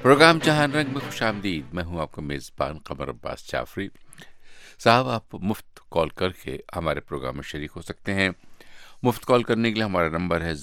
Programme जहां रंग में खुश आमदीद। मैं हूं आपका मेज़बान कमर अब्बास जाफरी साहब। आप मुफ्त कॉल करके हमारे प्रोग्राम में शरीक हो सकते हैं। मुफ्त कॉल करने के लिए हमारा नंबर है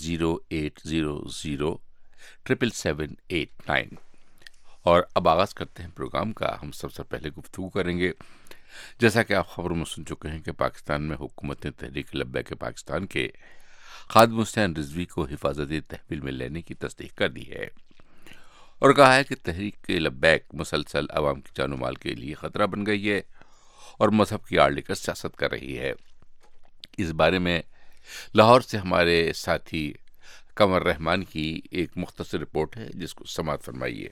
0800-777-889। और अब आगाज़ करते हैं प्रोग्राम का। हम सबसे पहले गुफ्तगू करेंगे, जैसा कि आप खबरों में सुन चुके हैं, कि पाकिस्तान में हुकूमत ने तहरीक लब्बैक पाकिस्तान के खादिम हुसैन रिजवी को हिफाजत तहवील में लेने की तस्दीक कर दी है और कहा है कि तहरीक लब्बैक मुसलसल अवाम की जानो माल के लिए खतरा बन गई है और मजहब की आड़ लेकर सियासत कर रही है। इस बारे में लाहौर से हमारे साथी कमर रहमान की एक मुख्तसर रिपोर्ट है, जिसको समाअत फरमाइए।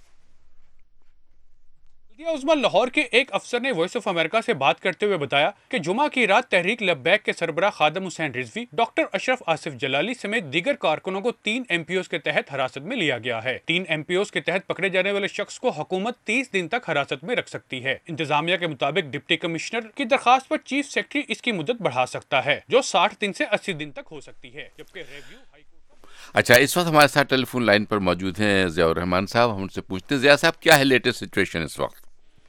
उस्मान लाहौर के एक अफसर ने वॉइस ऑफ अमेरिका से बात करते हुए बताया कि जुमा की रात तहरीक लब्बैक के सरबराह खादिम हुसैन रिजवी, डॉक्टर अशरफ आसिफ जलाली समेत दीगर कारकुनों को 3 MPOs के तहत हिरासत में लिया गया है। 3 MPOs के तहत पकड़े जाने वाले शख्स को हुकूमत 30 दिन तक हिरासत में रख सकती है। इंतजामिया के मुताबिक डिप्टी कमिश्नर की दरखास्त पर चीफ सेक्रेटरी इसकी मुद्दत बढ़ा सकता है, जो 60 दिन से 80 दिन तक हो सकती है, जबकि रिव्यू अच्छा, इस वक्त हमारे साथ टेलीफोन लाइन पर मौजूद हैं ज़ियाउर रहमान साहब। हम उनसे पूछते हैं, ज़िया साहब, क्या है लेटेस्ट सिचुएशन इस वक्त?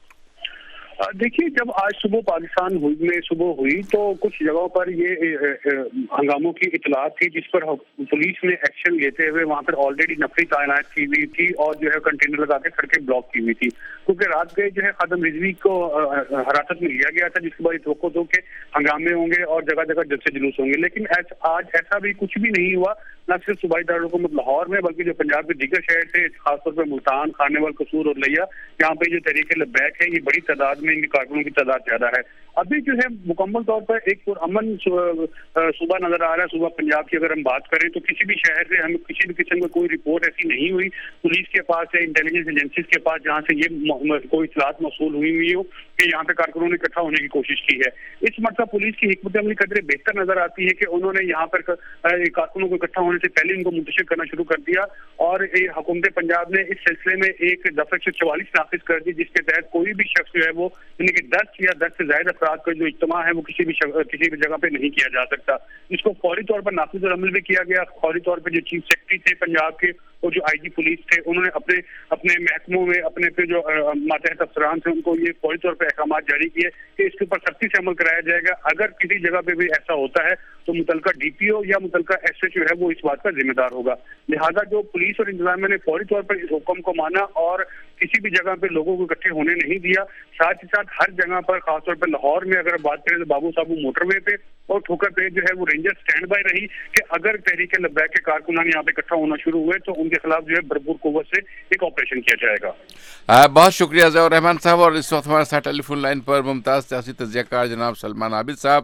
देखिए, जब आज सुबह पाकिस्तान में सुबह हुई तो कुछ जगहों पर ये हंगामों की इतलात थी, जिस पर पुलिस ने एक्शन लेते हुए वहां पर ऑलरेडी नफरी तैनात की हुई थी और जो है कंटेनर लगा के सड़कें ब्लॉक की हुई थी, क्योंकि रात गए जो है खादिम रिजवी को हिरासत में लिया गया था, जिसके बाद तवक्को दो के हंगामे होंगे और जगह जगह जलसे जुलूस होंगे। लेकिन आज ऐसा भी कुछ भी नहीं हुआ, न सिर्फ सूबाई दारुल-हुकूमत लाहौर में बल्कि जो पंजाब के दीगर शहर थे, खासतौर पर मुल्तान, खानेवाल, कसूर और लिया, यहाँ पे जो तहरीक लब्बैक है ये बड़ी तादाद में, इनके कारकुनों की तादाद ज्यादा है। अभी जो है मुकम्मल तौर पर एक पुरअमन सूबा नजर आ रहा है। सूबा पंजाब की अगर हम बात करें तो किसी भी शहर से हमें किसी भी किस्म की कोई रिपोर्ट ऐसी नहीं हुई पुलिस के पास या इंटेलिजेंस एजेंसीज के पास जहाँ से ये कोई इतलात मौसूल हुई हो कि यहाँ पे कारकुनों ने इकट्ठा होने की कोशिश की है। इस मतलब पुलिस की हिकमत अमली कदरे बेहतर नजर आती है कि उन्होंने यहाँ पर कारकुनों को इकट्ठा होने से पहले इनको मुंतशिर करना शुरू कर दिया और हुकूमत पंजाब ने इस सिलसिले में एक दफा 144 नाफिज कर दी, जिसके तहत कोई भी शख्स जो है वो 10 या 10 से ज्यादा अफराद का जो इज्तिमा है वो किसी भी जगह पे नहीं किया जा सकता। इसको फौरी तौर पर नाफिज और अमल भी किया गया। फौरी तौर पर जो चीफ सेक्रेटरी थे पंजाब के और जो IG पुलिस थे, उन्होंने अपने महकमों में अपने पे जो मातहत अफसरान थे उनको ये फौरी तौर पर अहकाम जारी किए कि इसके ऊपर सख्ती से अमल कराया जाएगा। अगर किसी जगह पे भी ऐसा होता है तो मुतलका DPO या मुतलका SHO है वो इस बात का जिम्मेदार होगा। लिहाजा जो पुलिस और इंतजामिया ने फौरी तौर पर इस हुक्म को माना और किसी भी जगह पे लोगों को इकट्ठे होने नहीं दिया। साथ ही साथ हर जगह पर, खासतौर पर लाहौर में अगर बात करें तो बाबू साबू मोटरवे पे और ठोकर पे जो है वो रेंजर स्टैंड बाय रही कि अगर तहरीक लब्बैक के कारकुनान यहाँ पे इकट्ठा होना शुरू हुए तो उनके खिलाफ जो है भरपूर कुव्वत से एक ऑपरेशन किया जाएगा। बहुत शुक्रिया ज़ियाउर रहमान साहब। और इस वक्त हमारे साथ टेलीफोन लाइन पर मुमताज़ सियासी तज्ज़ियाकार जनाब सलमान आबिद साहब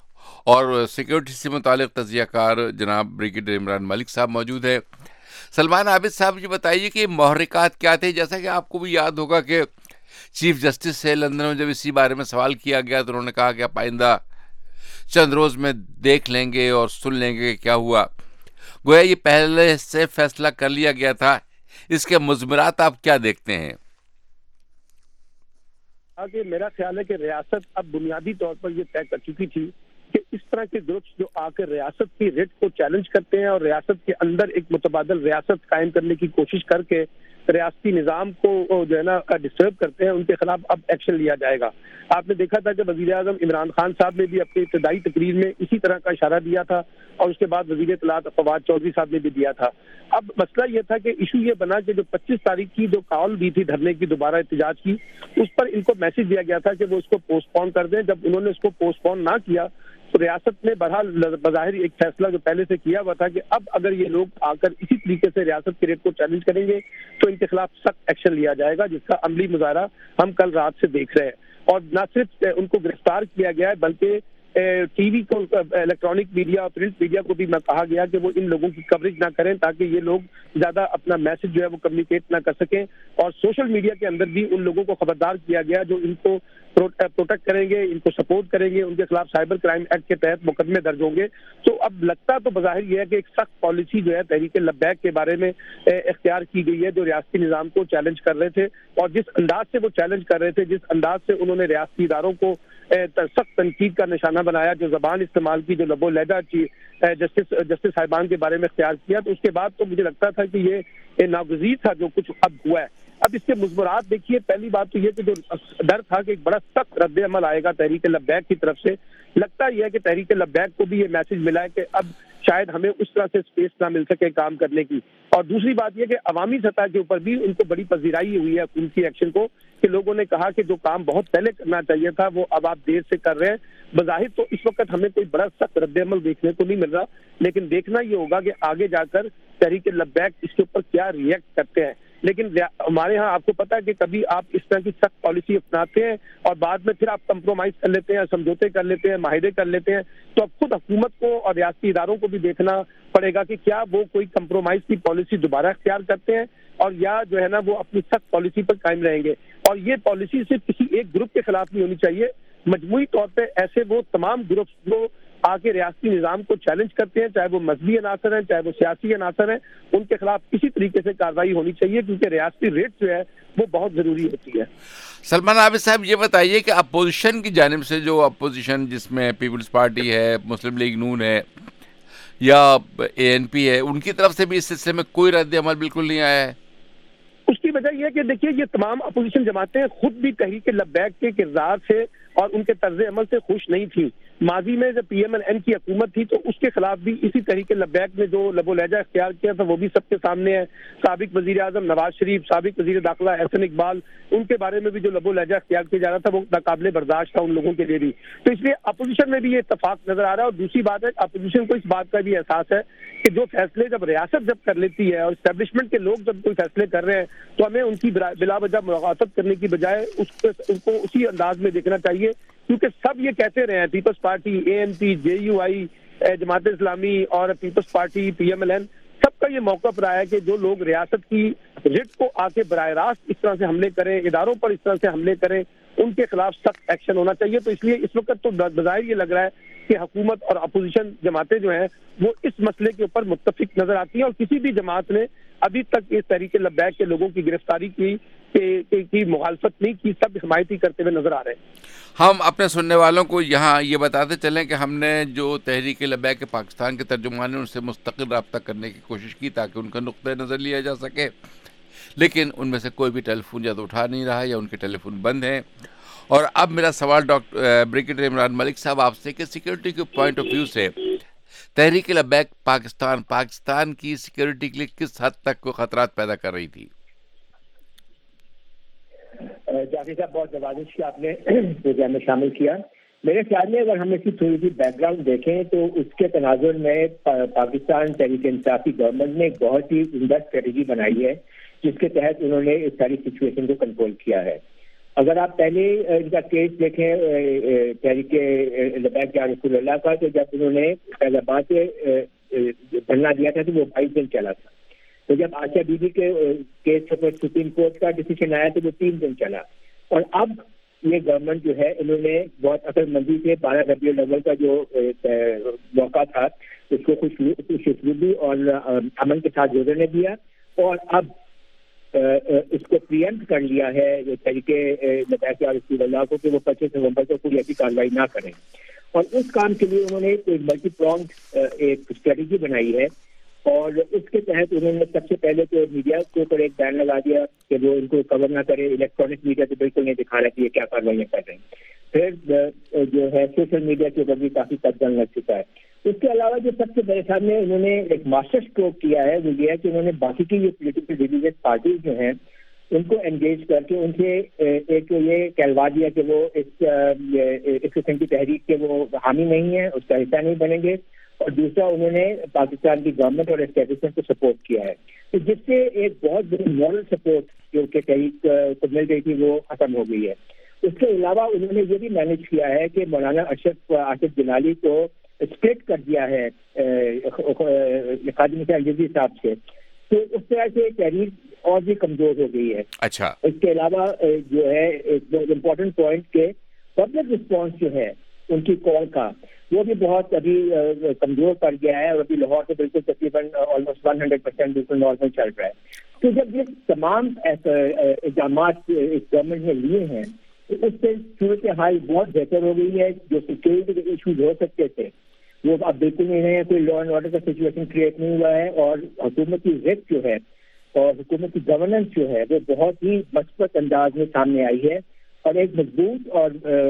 और सिक्योरिटी से मुतालिक तज्ज़ियाकार जनाब ब्रिगेडियर इमरान मलिक साहब मौजूद है। सलमान आबिद साहब, ये बताइए कि महर्रिकात क्या थे? जैसा कि आपको भी याद होगा कि चीफ जस्टिस से लंदन में जब इसी बारे में सवाल किया गया तो उन्होंने कहा कि आप आइंदा चंद रोज में देख लेंगे और सुन लेंगे कि क्या हुआ। गोया ये पहले से फैसला कर लिया गया था। इसके मुज़मरात आप क्या देखते हैं? आगे मेरा ख्याल है कि रियासत अब बुनियादी तौर पर ये तय कर चुकी थी कि इस तरह के ग्रुप्स जो आकर रियासत की रिट को चैलेंज करते हैं और रियासत के अंदर एक मुतबादल रियासत कायम करने की कोशिश करके रियासती निज़ाम को जो है ना डिस्टर्ब करते हैं, उनके खिलाफ अब एक्शन लिया जाएगा। आपने देखा था कि वज़ीर आज़म इमरान खान साहब ने भी अपनी इब्तदाई तकरीर में इसी तरह का इशारा दिया था और उसके बाद वज़ीर इत्तलात फवाद चौधरी साहब ने भी दिया था। अब मसला ये था कि इशू ये बना कि जो 25 तारीख की जो कॉल दी थी धरने की, दोबारा एहतजाज की, उस पर इनको मैसेज दिया गया था कि वो इसको पोस्टपोन कर दें। जब उन्होंने इसको पोस्टपोन ना किया तो रियासत ने बहरहाल बज़ाहिर एक फैसला जो पहले से किया हुआ था कि अब अगर ये लोग आकर इसी तरीके से रियासत के रेट को चैलेंज करेंगे तो इनके खिलाफ सख्त एक्शन लिया जाएगा, जिसका अमली मुजाहरा हम कल रात से देख रहे हैं। और न सिर्फ उनको गिरफ्तार किया गया है बल्कि टीवी को, इलेक्ट्रॉनिक मीडिया और प्रिंट मीडिया को भी मैं कहा गया कि वो इन लोगों की कवरेज ना करें ताकि ये लोग ज्यादा अपना मैसेज जो है वो कम्युनिकेट ना कर सकें। और सोशल मीडिया के अंदर भी उन लोगों को खबरदार किया गया जो इनको प्रोटेक्ट करेंगे, इनको सपोर्ट करेंगे, उनके खिलाफ साइबर क्राइम एक्ट के तहत मुकदमे दर्ज होंगे। तो अब लगता तो बज़ाहिर यह है कि एक सख्त पॉलिसी जो है तहरीक लब्बैक के बारे में इख्तियार की गई है, जो रियासती निज़ाम को चैलेंज कर रहे थे और जिस अंदाज से वो चैलेंज कर रहे थे, जिस अंदाज से उन्होंने रियासती इदारों को सख्त तनकीद का निशाना बनाया, जो जबान इस्तेमाल की, जो लबो लहजा जस्टिस साहिबान के बारे में इख्तियार किया, तो उसके बाद तो मुझे लगता था कि ये नागज़ीर था जो कुछ अब हुआ है। اب اس کے مضمرات دیکھیے، پہلی بات تو یہ کہ جو ڈر تھا کہ ایک بڑا سخت رد عمل آئے گا تحریک لبیک کی طرف سے، لگتا یہ ہے کہ تحریک لبیک کو بھی یہ میسج ملا ہے کہ اب شاید ہمیں اس طرح سے اسپیس نہ مل سکے کام کرنے کی. اور دوسری بات یہ کہ عوامی سطح کے اوپر بھی ان کو بڑی پذیرائی ہوئی ہے حکومتی ایکشن کو، کہ لوگوں نے کہا کہ جو کام بہت پہلے کرنا چاہیے تھا وہ اب آپ دیر سے کر رہے ہیں. بظاہر تو اس وقت ہمیں کوئی بڑا سخت رد عمل دیکھنے کو نہیں مل رہا، لیکن دیکھنا یہ ہوگا کہ آگے جا کر تحریک لبیک اس کے اوپر کیا ریئیکٹ کرتے ہیں. لیکن ہمارے ہاں آپ کو پتا ہے کہ کبھی آپ اس طرح کی سخت پالیسی اپناتے ہیں اور بعد میں پھر آپ کمپرومائز کر لیتے ہیں، سمجھوتے کر لیتے ہیں، معاہدے کر لیتے ہیں. تو اب خود حکومت کو اور ریاستی اداروں کو بھی دیکھنا پڑے گا کہ کیا وہ کوئی کمپرومائز کی پالیسی دوبارہ اختیار کرتے ہیں اور یا جو ہے نا وہ اپنی سخت پالیسی پر قائم رہیں گے. اور یہ پالیسی صرف کسی ایک گروپ کے خلاف نہیں ہونی چاہیے، مجموعی طور پہ ایسے وہ تمام گروپس جو آ کے ریاستی نظام کو چیلنج کرتے ہیں، چاہے وہ مذہبی عناصر ہیں چاہے وہ سیاسی عناصر ہیں، ان کے خلاف کسی طریقے سے کارروائی ہونی چاہیے، کیونکہ ریاستی ریٹ جو ہے وہ بہت ضروری ہوتی ہے. سلمان عابد صاحب یہ بتائیے کہ اپوزیشن کی جانب سے جو اپوزیشن جس میں پیپلز پارٹی ہے، مسلم لیگ نون ہے یا ANP ہے، ان کی طرف سے بھی اس سلسلے میں کوئی رد عمل بالکل نہیں آیا ہے. اس کی وجہ یہ ہے کہ دیکھیے یہ تمام اپوزیشن جماعتیں خود بھی تحریک لبیک کے کردار سے اور ان کے طرز عمل سے خوش نہیں تھی. ماضی میں جب PMLN کی حکومت تھی تو اس کے خلاف بھی اسی تحریک لبیک نے جو لب و لہجہ اختیار کیا تھا وہ بھی سب کے سامنے ہے. سابق وزیر اعظم نواز شریف، سابق وزیر داخلہ احسن اقبال، ان کے بارے میں بھی جو لب و لہجہ اختیار کیا جا رہا تھا وہ ناقابل برداشت تھا ان لوگوں کے لیے بھی. تو اس لیے اپوزیشن میں بھی یہ اتفاق نظر آ رہا ہے. اور دوسری بات ہے اپوزیشن کو اس بات کا بھی احساس ہے کہ جو فیصلے جب ریاست جب کر لیتی ہے اور اسٹیبلشمنٹ کے لوگ جب کوئی فیصلے کر رہے ہیں تو ہمیں ان کی بلا وجہ مخاطب کرنے کی بجائے ان کو اسی انداز میں دیکھنا چاہیے، کیونکہ سب یہ کہتے رہے ہیں، Peoples party, ANP، JUI، Jamaat Islami اور پیپلز پارٹی، PMLN، سب کا یہ موقف رہا ہے کہ جو لوگ ریاست کی رٹ کو آ کے براہ راست اس طرح سے حملے کریں، اداروں پر اس طرح سے حملے کریں، ان کے خلاف سخت ایکشن ہونا چاہیے. تو اس لیے اس وقت تو بظاہر یہ لگ رہا ہے کہ حکومت اور اپوزیشن جماعتیں جو ہیں وہ اس مسئلے کے اوپر متفق نظر آتی ہیں، اور کسی بھی جماعت نے ابھی تک اس تحریک لبیک کے لوگوں کی گرفتاری کی مخالفت نہیں کی، سب حمایتی کرتے ہوئے نظر آ رہے ہیں. ہم اپنے سننے والوں کو یہاں یہ بتاتے چلیں کہ ہم نے جو تحریک لبیک کے پاکستان کے ترجمان ہیں ان سے مستقل رابطہ کرنے کی کوشش کی تاکہ ان کا نقطۂ نظر لیا جا سکے، لیکن ان میں سے کوئی بھی ٹیلی فون یا تو اٹھا نہیں رہا یا ان کے ٹیلی فون بند ہیں. اور اب میرا سوال بریگیڈیئر عمران ملک صاحب آپ سے کہ سیکورٹی کے پوائنٹ آف ویو سے تحریک لبیک پاکستان کی سیکورٹی کے لیے کس حد تک کوئی خطرات پیدا کر رہی تھی؟ جعفری صاحب بہت نوازش کی آپ نے پروگرام میں شامل کیا. میرے خیال میں اگر ہم اس کی تھوڑی سی بیک گراؤنڈ دیکھیں تو اس کے تناظر میں پاکستان تحریک انصافی گورنمنٹ نے ایک بہت ہی عمدہ اسٹریٹجی بنائی ہے جس کے تحت انہوں نے اس ساری سچویشن کو کنٹرول کیا ہے. اگر آپ پہلے ان کا کیس دیکھیں تحریک لبیک یا رسول اللہ کا، تو جب انہوں نے فیض آباد سے دھرنا دیا تھا تو وہ 22 دن چلا تھا. تو جب عائشہ بی بی کے کیس کے اوپر سپریم کورٹ کا ڈیسیژن آیا تو وہ 3 دن چلا. اور اب یہ گورنمنٹ جو ہے انہوں نے بہت عقل مندی سے 12 ربیع الاول کا جو موقع تھا اس کو خوش اسلوبی اور امن کے ساتھ گزرنے دیا، اور اب اس کو پریمپٹ کر لیا ہے تحریک لبیک یا رسول اللہ کو کہ وہ 25 نومبر کو کوئی ایسی کارروائی نہ کریں. اور اس کام کے لیے انہوں نے ایک ملٹی پرونگ ایک اسٹریٹجی بنائی ہے، اور اس کے تحت انہوں نے سب سے پہلے تو میڈیا کے اوپر ایک بین لگا دیا کہ وہ ان کو کور نہ کرے. الیکٹرانک میڈیا تو بالکل نہیں دکھا رہا کہ یہ کیا کاروائیاں کر رہے ہیں. پھر جو ہے سوشل میڈیا کے اوپر بھی کافی قدم لگ چکا ہے. اس کے علاوہ جو سب سے بڑے سامنے انہوں نے ایک ماسٹر اسٹروک کیا ہے وہ یہ ہے کہ انہوں نے باقی کی یہ پولیٹیکل ریلیجیس پارٹیز جو ہیں ان کو انگیج کر کے ان سے ایک یہ کہلوا دیا کہ وہ اس قسم کی تحریک کے وہ حامی نہیں ہیں، اس کا حصہ نہیں بنیں گے. اور دوسرا انہوں نے پاکستان کی گورنمنٹ اور اسٹیبلشمنٹ کو سپورٹ کیا ہے، تو جس سے ایک بہت بڑی مورل سپورٹ جو کہ تحریک کو مل رہی تھی وہ ختم ہو گئی ہے. اس کے علاوہ انہوں نے یہ بھی مینیج کیا ہے کہ مولانا اشرف آصف جلالی کو اسپلٹ کر دیا ہے قاضی مسیح الجزری صاحب سے، تو اس طرح سے تحریک اور بھی کمزور ہو گئی ہے. اچھا، اس کے علاوہ جو ہے ایک بہت امپورٹنٹ پوائنٹ کہ پبلک رسپانس جو ہے ان کی کال کا وہ بھی بہت ابھی کمزور پڑ گیا ہے، اور ابھی لاہور سے بالکل تقریباً آلموسٹ 100% بالکل نارمل چل رہا ہے. تو جب یہ تمام اقدامات اس گورنمنٹ نے لیے ہیں تو اس سے صورت حال بہت بہتر ہو گئی ہے. جو سیکورٹی کے ایشوز ہو سکتے تھے وہ اب بالکل نہیں ہے، کوئی لا اینڈ آرڈر کا سچویشن کریٹ نہیں ہوا ہے، اور حکومت کی ضد جو ہے اور حکومت کی گورننس جو ہے وہ بہت ہی مثبت انداز میں سامنے آئی ہے، اور ایک مضبوط اور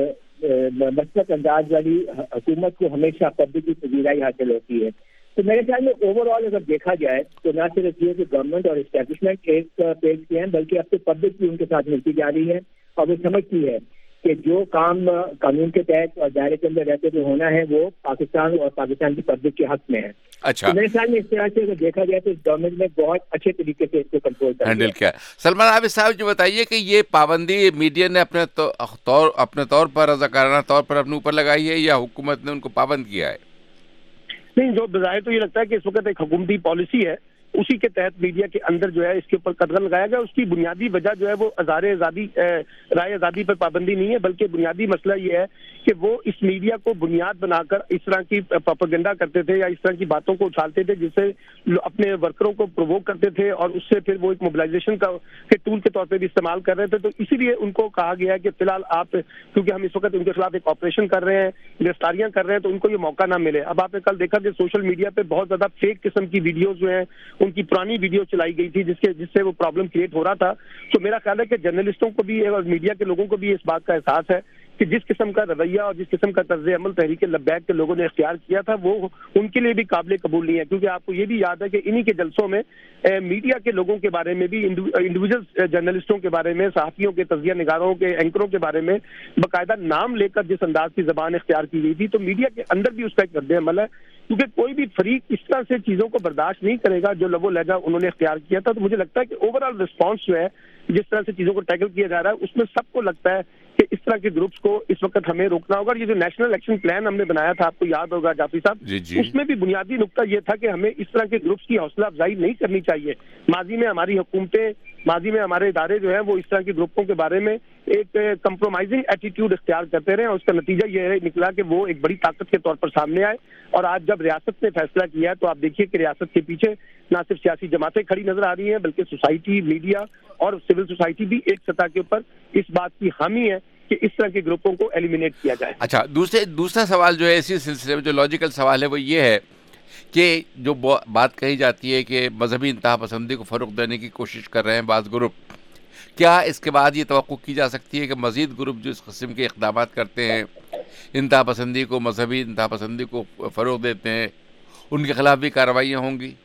مثبت انداز والی حکومت کو ہمیشہ پبلک کی پذیرائی حاصل ہوتی ہے. تو میرے خیال میں اوور آل اگر دیکھا جائے تو نہ صرف یہ کہ گورنمنٹ اور اسٹیبلشمنٹ ایک پیج پہ ہیں، بلکہ اب تو پبلک بھی ان کے ساتھ ملتی جا رہی ہے اور وہ سمجھتی ہے کہ جو کام قانون کے تحت اور دائرے کے اندر رہتے ہوئے ہونا ہے وہ پاکستان اور پاکستان کی پبلک کے حق میں ہے. اچھا، میرے خیال میں اس طرح سے اگر دیکھا جائے تو گورنمنٹ نے بہت اچھے طریقے سے اس کو کنٹرول کر ہینڈل کیا. سلمان عابد صاحب جو بتائیے کہ یہ پابندی میڈیا نے اپنے طور پر رضاکارانہ طور پر اپنے اوپر لگائی ہے یا حکومت نے ان کو پابند کیا ہے؟ نہیں، جو بظاہر تو یہ لگتا ہے کہ اس وقت ایک حکومتی پالیسی ہے، اسی کے تحت میڈیا کے اندر جو ہے اس کے اوپر قدغن لگایا گیا. اس کی بنیادی وجہ جو ہے وہ رائے آزادی پر پابندی نہیں ہے، بلکہ بنیادی مسئلہ یہ ہے کہ وہ اس میڈیا کو بنیاد بنا کر اس طرح کی پروپیگنڈا کرتے تھے یا اس طرح کی باتوں کو اچھالتے تھے جس سے اپنے ورکروں کو پرووک کرتے تھے اور اس سے پھر وہ ایک موبلائزیشن کے ٹول کے طور پہ بھی استعمال کر رہے تھے. تو اسی لیے ان کو کہا گیا ہے کہ فی الحال آپ، کیونکہ ہم اس وقت ان کے خلاف ایک آپریشن کر رہے ہیں، گرفتاریاں کر رہے ہیں، تو ان کو یہ موقع نہ ملے. اب آپ نے کل دیکھا کہ سوشل میڈیا پہ بہت زیادہ فیک قسم کی ویڈیوز جو ہیں، ان کی پرانی ویڈیو چلائی گئی تھی جس سے وہ پرابلم کریٹ ہو رہا تھا. تو میرا خیال ہے کہ جرنلسٹوں کو بھی اور میڈیا کے لوگوں کو بھی اس بات کا احساس ہے کہ جس قسم کا رویہ اور جس قسم کا طرز عمل تحریک لبیک کے لوگوں نے اختیار کیا تھا وہ ان کے لیے بھی قابل قبول نہیں ہے. کیونکہ آپ کو یہ بھی یاد ہے کہ انہی کے جلسوں میں میڈیا کے لوگوں کے بارے میں بھی، انڈیویجل جرنلسٹوں کے بارے میں، صحافیوں کے، تجزیہ نگاروں کے، اینکروں کے بارے میں باقاعدہ نام لے کر جس انداز کی زبان اختیار کی گئی تھی، تو میڈیا کے اندر بھی اس کا ایک رد عمل ہے. کیونکہ کوئی بھی فریق اس طرح سے چیزوں کو برداشت نہیں کرے گا جو لب و لہجہ انہوں نے اختیار کیا تھا. تو مجھے لگتا ہے کہ اوور آل رسپانس جو ہے جس طرح سے چیزوں کو ٹیکل کیا جا رہا ہے اس میں سب کو لگتا ہے کہ اس طرح کے گروپس کو اس وقت ہمیں روکنا ہوگا. یہ جو نیشنل ایکشن پلان ہم نے بنایا تھا، آپ کو یاد ہوگا جعفری صاحب، اس میں بھی بنیادی نقطہ یہ تھا کہ ہمیں اس طرح کے گروپس کی حوصلہ افزائی نہیں کرنی چاہیے. ماضی میں ہماری حکومتیں، ماضی میں ہمارے ادارے جو ہیں وہ اس طرح کے گروپوں کے بارے میں ایک کمپرومائزنگ ایٹیٹیوڈ اختیار کرتے رہے اور اس کا نتیجہ یہ نکلا کہ وہ ایک بڑی طاقت کے طور پر سامنے آئے. اور آج جب ریاست نے فیصلہ کیا ہے تو آپ دیکھیے کہ ریاست کے پیچھے نہ صرف سیاسی جماعتیں کھڑی نظر آ رہی ہیں بلکہ سوسائٹی، میڈیا اور سول سوسائٹی بھی ایک سطح کے اوپر اس بات کی حامی ہے کہ اس طرح کے گروپوں کو ایلیمینیٹ کیا جائے. اچھا، دوسرا سوال جو ہے اسی سلسلے میں جو لاجیکل سوال ہے وہ یہ ہے کہ جو بات کہی جاتی ہے کہ مذہبی انتہا پسندی کو فروغ دینے کی کوشش کر رہے ہیں بعض گروپ، کیا اس کے بعد یہ توقع کی جا سکتی ہے کہ مزید گروپ جو اس قسم کے اقدامات کرتے ہیں، انتہا پسندی کو، مذہبی انتہا پسندی کو فروغ دیتے ہیں، ان کے خلاف بھی کارروائیاں ہوں گی؟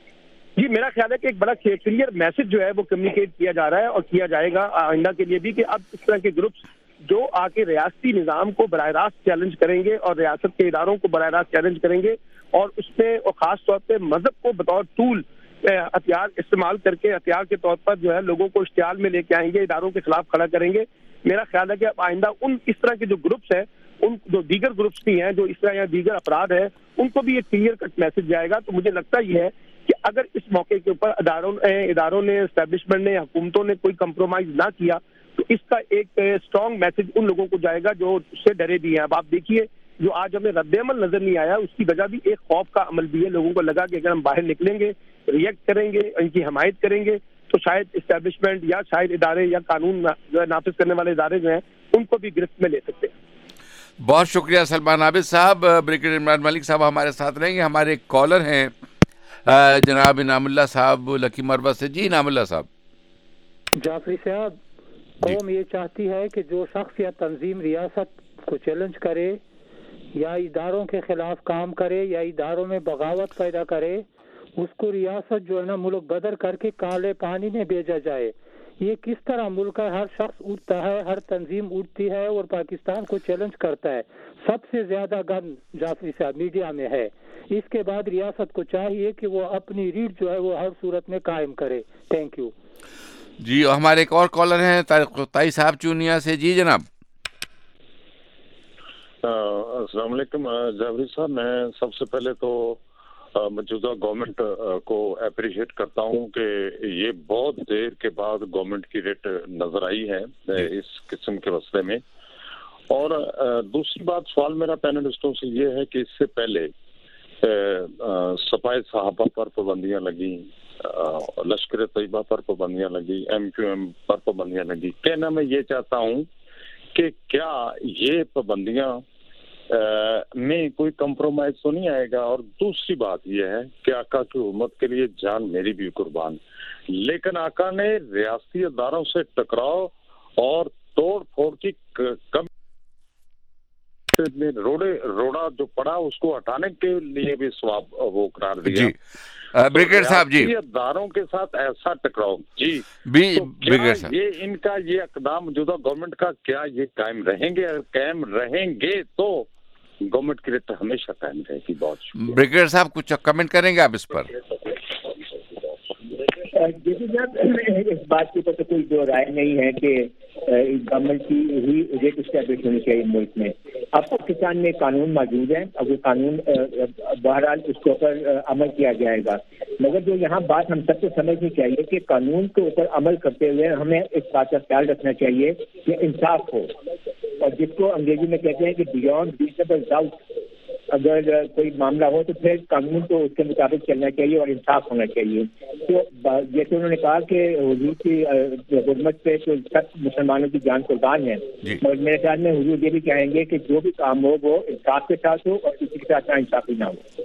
جی، میرا خیال ہے کہ ایک بڑا کلیئر میسج جو ہے وہ کمیونیکیٹ کیا جا رہا ہے اور کیا جائے گا آئندہ کے لیے بھی کہ اب اس طرح کے گروپس جو آ کے ریاستی نظام کو براہ راست چیلنج کریں گے اور ریاست کے اداروں کو براہ راست چیلنج کریں گے اور اس میں اور خاص طور پہ مذہب کو بطور ٹول ہتھیار استعمال کر کے ہتھیار کے طور پر جو ہے لوگوں کو اشتعال میں لے کے آئیں گے، اداروں کے خلاف کھڑا کریں گے. میرا خیال ہے کہ اب آئندہ اس طرح کے جو گروپس ہیں، ان جو دیگر گروپس بھی ہیں جو اس طرح یا دیگر افراد ہیں، ان کو بھی ایک کلیئر کٹ میسج جائے گا. تو مجھے لگتا یہ ہے کہ اگر اس موقع کے اوپر اداروں نے، اسٹیبلشمنٹ نے، حکومتوں نے کوئی کمپرومائز نہ کیا تو اس کا ایک اسٹرانگ میسج ان لوگوں کو جائے گا جو اس سے ڈرے بھی ہیں. اب آپ دیکھیے جو آج ہمیں رد عمل نظر نہیں آیا اس کی وجہ بھی ایک خوف کا عمل بھی ہے. لوگوں کو لگا کہ اگر ہم باہر نکلیں گے، ریئیکٹ کریں گے، ان کی حمایت کریں گے تو شاید اسٹیبلشمنٹ یا شاید ادارے یا قانون نافذ کرنے والے ادارے جو ہیں ان کو بھی گرفت میں لے سکتے ہیں. بہت شکریہ سلمان عابد صاحب. بریگیڈیئر عمران ملک صاحب ہمارے ساتھ رہیں گے. ہمارے ایک کالر ہیں جناب انعام اللہ صاحب لکی مربع سے. جی انعام اللہ صاحب. جعفری صاحب، قوم یہ چاہتی ہے کہ جو شخص یا تنظیم ریاست کو چیلنج کرے یا اداروں کے خلاف کام کرے یا اداروں میں بغاوت پیدا کرے، اس کو ریاست جو ہے نا ملک بدر کر کے کالے پانی میں بھیجا جائے. یہ کس طرح ملک کا ہر شخص اٹھتا ہے، ہر تنظیم اٹھتی ہے اور پاکستان کو چیلنج کرتا ہے. سب سے زیادہ گن جعفری صاحب میڈیا میں ہے. اس کے بعد ریاست کو چاہیے کہ وہ اپنی ریڈ جو ہے وہ ہر صورت میں قائم کرے. Thank you. جی ہمارے ایک اور کالر ہیں طائی صاحب چونیا سے. جی جناب. السلام علیکم جعفری صاحب. میں سب سے پہلے تو موجودہ گورنمنٹ کو اپریشیٹ کرتا ہوں کہ یہ بہت دیر کے بعد گورنمنٹ کی ریٹ نظر آئی ہے اس قسم کے مسئلے میں. اور دوسری بات، سوال میرا پینلسٹوں سے یہ ہے کہ اس سے پہلے سپاہی صحابہ پر پابندیاں لگیں، لشکر طیبہ پر پابندیاں لگی، MQM پر پابندیاں لگی. کہنا میں یہ چاہتا ہوں کہ کیا یہ پابندیاں میں کوئی کمپرومائز تو نہیں آئے گا. اور دوسری بات یہ ہے کہ آقا کی حرمت کے لیے جان میری بھی قربان, لیکن آقا نے ریاستی اداروں سے ٹکراؤ اور توڑ پھوڑ کی کم روڑا جو پڑا اس کو ہٹانے کے لیے بھی ثواب وہ قرار دیا. بریگیڈیئر صاحب جی, اداروں کے ساتھ ایسا ٹکراؤ جی, بریگیڈیئر صاحب یہ ان کا یہ اقدام موجودہ گورنمنٹ کا کیا یہ قائم رہیں گے؟ اگر قائم رہیں گے تو گورنمنٹ کی ریٹ ہمیشہ قائم رہے گی. بہت شکریہ. بریگیڈیئر صاحب کچھ کمنٹ کریں گے آپ اس پر؟ دیکھیے جناب, اس بات کے اوپر تو کوئی دو رائے نہیں ہے کہ گورنمنٹ کی ہی ریٹ اسٹیبلش ہونی چاہیے ملک میں. اب پاکستان میں قانون موجود ہے, اب وہ قانون بہرحال اس کے اوپر عمل کیا جائے گا, مگر جو یہاں بات ہم سب کو سمجھنی چاہیے کہ قانون کے اوپر عمل کرتے ہوئے ہمیں اس بات کا خیال رکھنا چاہیے کہ انصاف ہو, اور جس کو انگریزی میں کہتے ہیں کہ بیونڈ ریزنیبل ڈاؤٹ اگر کوئی معاملہ ہو تو پھر قانون کو اس کے مطابق چلنا چاہیے اور انصاف ہونا چاہیے. تو جیسے انہوں نے کہا کہ حضور کی حکومت پہ تو سب مسلمانوں کی جان قربان ہے, اور میرے خیال میں حضور یہ بھی کہیں گے کہ جو بھی کام ہو وہ انصاف کے ساتھ ہو اور کسی کے ساتھ ناانصافی نہ ہو.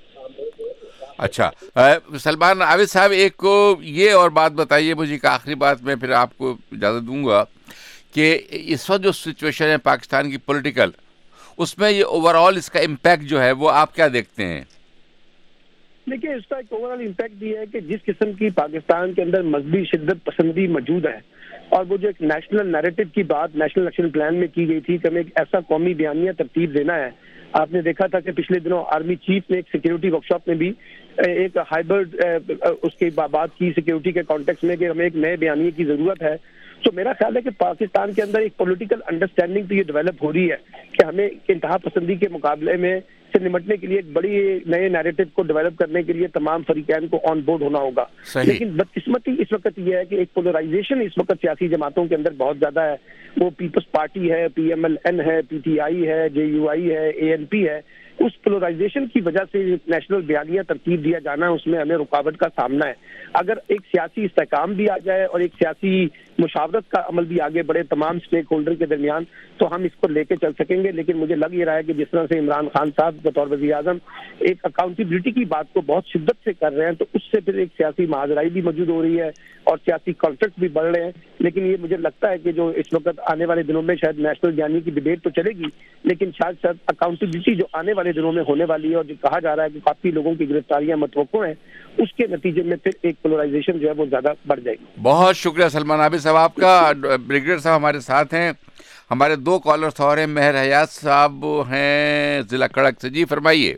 اچھا سلمان عابد صاحب, ایک کو یہ اور بات بتائیے مجھے کہ آخری بات میں پھر آپ کو اجازت دوں گا کہ اس وقت جو سچویشن ہے پاکستان کی پولیٹیکل, اس میں یہ اوور آل اس کا امپیکٹ جو ہے وہ آپ کیا دیکھتے ہیں؟ دیکھیے اس کا ایک اوور آل امپیکٹ یہ ہے کہ جس قسم کی پاکستان کے اندر مذہبی شدت پسندی موجود ہے, اور وہ جو ایک نیشنل نیریٹو کی بات نیشنل ایکشن پلان میں کی گئی تھی کہ ہمیں ایک ایسا قومی بیانیہ ترتیب دینا ہے. آپ نے دیکھا تھا کہ پچھلے دنوں آرمی چیف نے ایک سیکیورٹی ورک شاپ میں بھی ایک ہائبرڈ اس کی بات کی سیکیورٹی کے کانٹیکس میں کہ ہمیں ایک نئے بیانیے کی ضرورت ہے. تو میرا خیال ہے کہ پاکستان کے اندر ایک پولیٹیکل انڈرسٹینڈنگ تو یہ ڈیولپ ہو رہی ہے کہ ہمیں انتہا پسندی کے مقابلے میں سے نمٹنے کے لیے ایک بڑی نئے نیریٹو کو ڈیولپ کرنے کے لیے تمام فریقین کو آن بورڈ ہونا ہوگا. لیکن بدقسمتی اس وقت یہ ہے کہ ایک پولرائزیشن اس وقت سیاسی جماعتوں کے اندر بہت زیادہ ہے. وہ پیپلز پارٹی ہے, PMLN ہے, PTI ہے, JUI ہے, ANP ہے. اس پولرائزیشن کی وجہ سے نیشنل بیانیہ ترتیب دیا جانا ہے, اس میں ہمیں رکاوٹ کا سامنا ہے. اگر ایک سیاسی استحکام بھی آ جائے اور ایک سیاسی مشاورت کا عمل بھی آگے بڑھے تمام اسٹیک ہولڈر کے درمیان, تو ہم اس کو لے کے چل سکیں گے. لیکن مجھے لگ یہ رہا ہے کہ جس طرح سے عمران خان صاحب بطور وزیر اعظم ایک اکاؤنٹیبلٹی کی بات کو بہت شدت سے کر رہے ہیں, تو اس سے پھر ایک سیاسی معاذرائی بھی موجود ہو رہی ہے اور سیاسی کانفلکٹ بھی بڑھ رہے ہیں. لیکن یہ مجھے لگتا ہے کہ جو اس وقت آنے والے دنوں میں شاید نیشنل بیانیے کی ڈبیٹ تو چلے گی, لیکن شاید اکاؤنٹیبلٹی جو آنے والے دنوں میں ہونے والی ہے اور جو کہا جا رہا ہے کہ کافی لوگوں کی گرفتاریاں متوقع ہیں, اس کے نتیجے میں پھر ایک پولرائزیشن جو ہے وہ زیادہ بڑھ جائے گی. بہت شکریہ سلمان عابد صاحب آپ کا. بریگیڈیئر صاحب ہمارے ساتھ ہیں, ہمارے دو کالرز اور ہیں. مہر حیات صاحب ہیں ضلع کڑک سے, جی فرمائیے.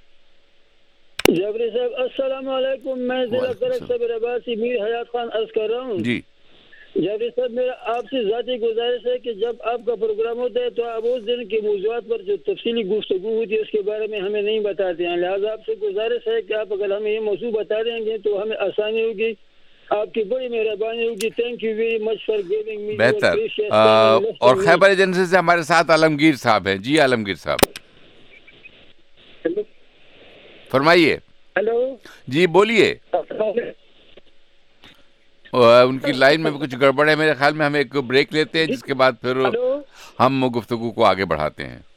جابری صاحب السلام علیکم, میں ضلع کڑک سے عباسی میر حیات خان عرض کر رہا ہوں. جی جابری صاحب, میرا آپ سے ذاتی گزارش ہے کہ جب آپ کا پروگرام ہوتا ہے تو آپ اس دن کے موضوعات پر جو تفصیلی گفتگو ہوتی ہے اس کے بارے میں ہمیں نہیں بتاتے ہیں. لہٰذا آپ سے گزارش ہے کہ آپ اگر ہمیں یہ موضوع بتا دیں گے تو ہمیں آسانی ہوگی. آپ کی بڑی مہربانی ہوگی. Thank you very much for giving me. بہتر. اور خیبر ایجنسی سے ہمارے ساتھ عالمگیر صاحب ہیں. جی عالمگیر صاحب فرمائیے. ہیلو جی بولیے. ان کی لائن میں کچھ گڑبڑ ہے میرے خیال میں. ہم ایک بریک لیتے ہیں جس کے بعد پھر ہم گفتگو کو آگے بڑھاتے ہیں.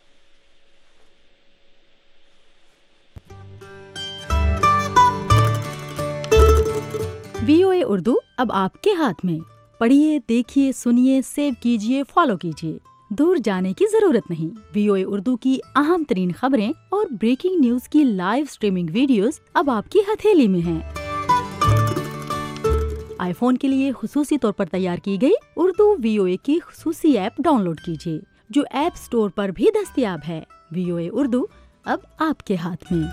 VOA اردو اب آپ کے ہاتھ میں. پڑھیے, دیکھیے, سنیے, سیو کیجیے, فالو کیجیے. دور جانے کی ضرورت نہیں. VOA اردو کی اہم ترین خبریں اور بریکنگ نیوز کی لائیو سٹریمنگ ویڈیوز اب آپ کی ہتھیلی میں ہیں. آئی فون کے لیے خصوصی طور پر تیار کی گئی اردو VOA کی خصوصی ایپ ڈاؤن لوڈ کیجیے جو ایپ سٹور پر بھی دستیاب ہے. VOA اردو اب آپ کے ہاتھ میں.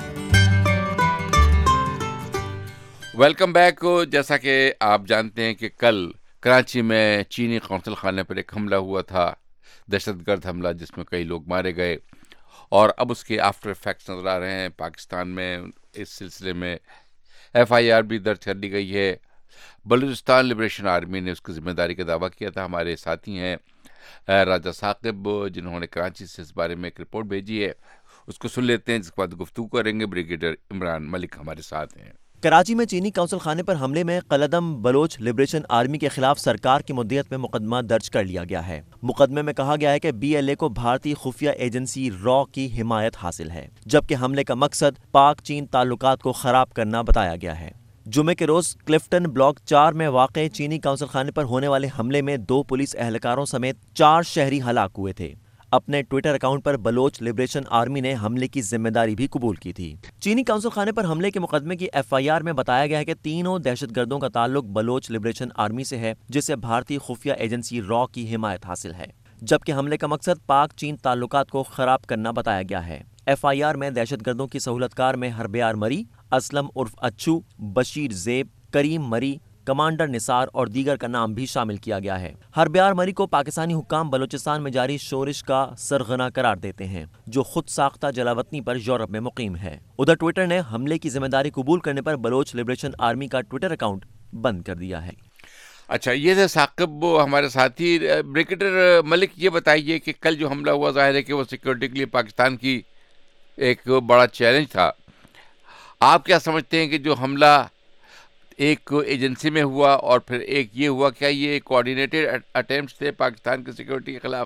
Welcome back. جیسا کہ آپ جانتے ہیں کہ کل کراچی میں چینی قونصل خانے پر ایک حملہ ہوا تھا, دہشت گرد حملہ جس میں کئی لوگ مارے گئے, اور اب اس کے آفٹر افیکٹس نظر آ رہے ہیں پاکستان میں. اس سلسلے میں FIR بھی درج کر لی گئی ہے. بلوچستان لبریشن آرمی نے اس کی ذمہ داری کا دعویٰ کیا تھا. ہمارے ساتھی ہیں راجہ ثاقب جنہوں نے کراچی سے اس بارے میں ایک رپورٹ بھیجی ہے, اس کو سن لیتے ہیں, جس کے بعد گفتگو کریں گے. بریگیڈیئر عمران ملک ہمارے ساتھ ہیں. کراچی میں چینی قونصل خانے پر حملے میں قلعدم بلوچ لبریشن آرمی کے خلاف سرکار کی مدیت میں مقدمہ درج کر لیا گیا ہے۔ مقدمے میں کہا گیا ہے کہ BLA کو بھارتی خفیہ ایجنسی را کی حمایت حاصل ہے، جبکہ حملے کا مقصد پاک چین تعلقات کو خراب کرنا بتایا گیا ہے۔ جمعے کے روز کلفٹن بلاک 4 میں واقع چینی قونصل خانے پر ہونے والے حملے میں 2 پولیس اہلکاروں سمیت 4 شہری ہلاک ہوئے تھے۔ اپنے ٹویٹر اکاؤنٹ پر بلوچ لبریشن آرمی نے حملے کی ذمہ داری بھی قبول کی تھی۔ چینی قونصل خانے پر حملے کے مقدمے کی FIR میں بتایا گیا ہے کہ تینوں دہشت گردوں کا تعلق بلوچ لبریشن آرمی سے ہے، جسے بھارتی خفیہ ایجنسی را کی حمایت حاصل ہے، جبکہ حملے کا مقصد پاک چین تعلقات کو خراب کرنا بتایا گیا ہے۔ FIR میں دہشت گردوں کی سہولت کار میں ہربیار مری، اسلم عرف اچھو، بشیر زیب، کریم مری، کمانڈر نثار اور دیگر کا نام بھی شامل کیا گیا ہے۔ ہربیار مری کو پاکستانی حکام بلوچستان میں جاری شورش کا سرغنہ قرار دیتے ہیں، جو خود ساختہ جلاوطنی پر یورپ میں مقیم ہے۔ ادھر ٹویٹر نے حملے کی ذمہ داری قبول کرنے پر بلوچ لبریشن آرمی کا ٹویٹر اکاؤنٹ بند کر دیا ہے۔ اچھا، یہ تھے ثاقب ہمارے ساتھی۔ بریگیڈیئر ملک، یہ بتائیے کہ کل جو حملہ ہوا، ظاہر ہے کہ وہ سیکورٹی کے لیے پاکستان کی ایک بڑا چیلنج تھا۔ آپ کیا سمجھتے ہیں کہ جو حملہ ایک ایجنسی میں ہوا اور پھر ایک یہ ہوا، کیا یہ کوآرڈینیٹڈ اٹیمپٹس تھے پاکستان کی سیکورٹی کے خلاف؟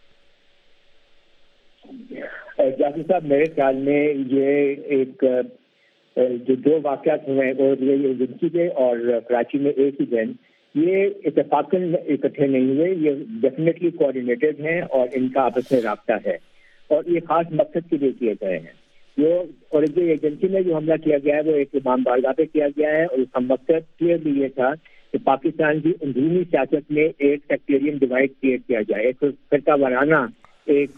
جاسر صاحب، میرے خیال میں یہ ایک جو 2 واقعات ہوئے اور یہ ایجنسی کے اور کراچی میں ایک ہی دن، یہ اتفاقاً اکٹھے نہیں ہوئے، یہ ڈیفینیٹلی کوآرڈینیٹڈ ہیں اور ان کا آپس میں رابطہ ہے اور یہ خاص مقصد کے لیے کیے گئے ہیں۔ اور جو ایجنسی میں جو حملہ کیا گیا ہے وہ ایک امام بارگاہ پہ کیا گیا ہے، اور اس کا مقصد کلیئرلی یہ تھا کہ پاکستان کی اندرونی سیاست میں ایک سیکٹیرین ڈیوائڈ کریٹ کیا جائے، ایک فرقہ وارانہ ایک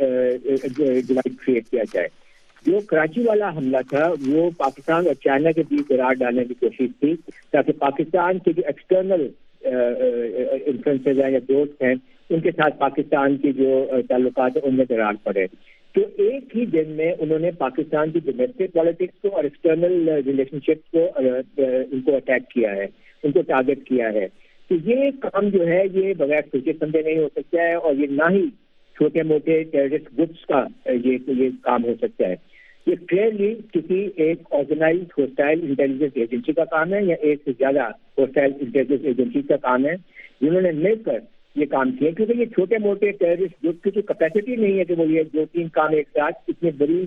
ڈیوائڈ کریٹ کیا جائے۔ جو کراچی والا حملہ تھا وہ پاکستان اور چائنا کے بیچ درار ڈالنے کی کوشش تھی، تاکہ پاکستان کے جو ایکسٹرنل انفلوئنسز ہیں یا دوست ہیں ان کے ساتھ پاکستان کی جو تعلقات ہیں ان میں درار پڑے۔ تو ایک ہی دن میں انہوں نے پاکستان کی ڈومیسٹک پالیٹکس کو اور ایکسٹرنل ریلیشن شپس کو ان کو اٹیک کیا ہے، ان کو ٹارگٹ کیا ہے۔ تو یہ کام جو ہے یہ بغیر سوچے سمجھے نہیں ہو سکتا ہے، اور یہ نہ ہی چھوٹے موٹے ٹیررسٹ گروپس کا یہ کام ہو سکتا ہے۔ یہ کلیئرلی کسی ایک آرگنائزڈ ہوسٹائل انٹیلیجنس ایجنسی کا کام ہے یا ایک سے زیادہ ہوسٹائل انٹیلیجنس ایجنسی کا کام ہے، جنہوں نے مل کر یہ کام کیا، کیونکہ یہ چھوٹے موٹے ٹیررسٹ گروپ کی جو کیپیسٹی نہیں ہے کہ وہ یہ 2-3 کام ایک ساتھ اتنے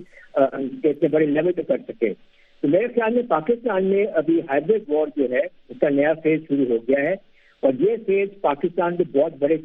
بڑے لیول پہ کر سکے۔ تو میرے خیال میں پاکستان میں ابھی ہائبرڈ وار جو ہے اس کا نیا فیز شروع ہو گیا ہے، اور یہ فیز پاکستان کو بہت بڑے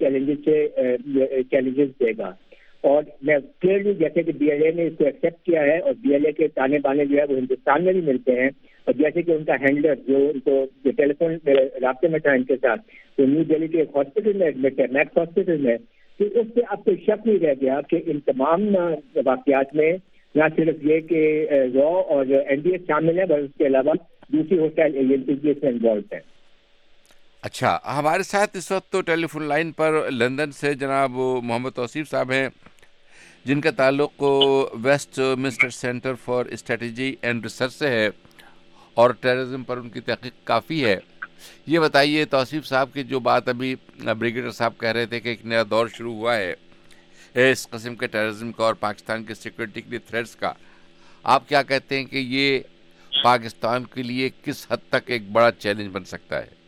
چیلنجز دے گا۔ اور میں کلیئرلی جیسے کہ BLA نے اس کو ایکسیپٹ کیا ہے، اور BLA کے تانے بانے جو ہے وہ ہندوستان میں بھی ملتے ہیں، اور جیسے کہ ان کا ہینڈلر جو ان کو ٹیلی فون رابطے میں تھا ان کے ساتھ، تو نیو دہلی کے ایک ہاسپٹل میں ایڈمٹ ہے، میکس ہاسپٹل میں، تو اس سے اب کوئی شک نہیں رہ گیا کہ ان تمام واقعات میں نہ صرف یہ کہ را اور NDS شامل ہے، بلکہ اس کے علاوہ دوسری ہوسٹائل ایجنسی بھی اس میں انوالوڈ ہیں۔ اچھا، ہمارے ساتھ اس وقت تو ٹیلی فون لائن پر لندن سے جناب محمد توصیف صاحب ہیں، جن کا تعلق Westminster centre for strategy and research سے ہے اور ٹیررزم پر ان کی تحقیق کافی ہے۔ یہ بتائیے توصیف صاحب کہ جو بات ابھی بریگیڈیئر صاحب کہہ رہے تھے کہ ایک نیا دور شروع ہوا ہے اس قسم کے ٹیررزم کا اور پاکستان کے سیکورٹی کے لیے تھریٹس کا، آپ کیا کہتے ہیں کہ یہ پاکستان کے لیے کس حد تک ایک بڑا چیلنج بن سکتا ہے؟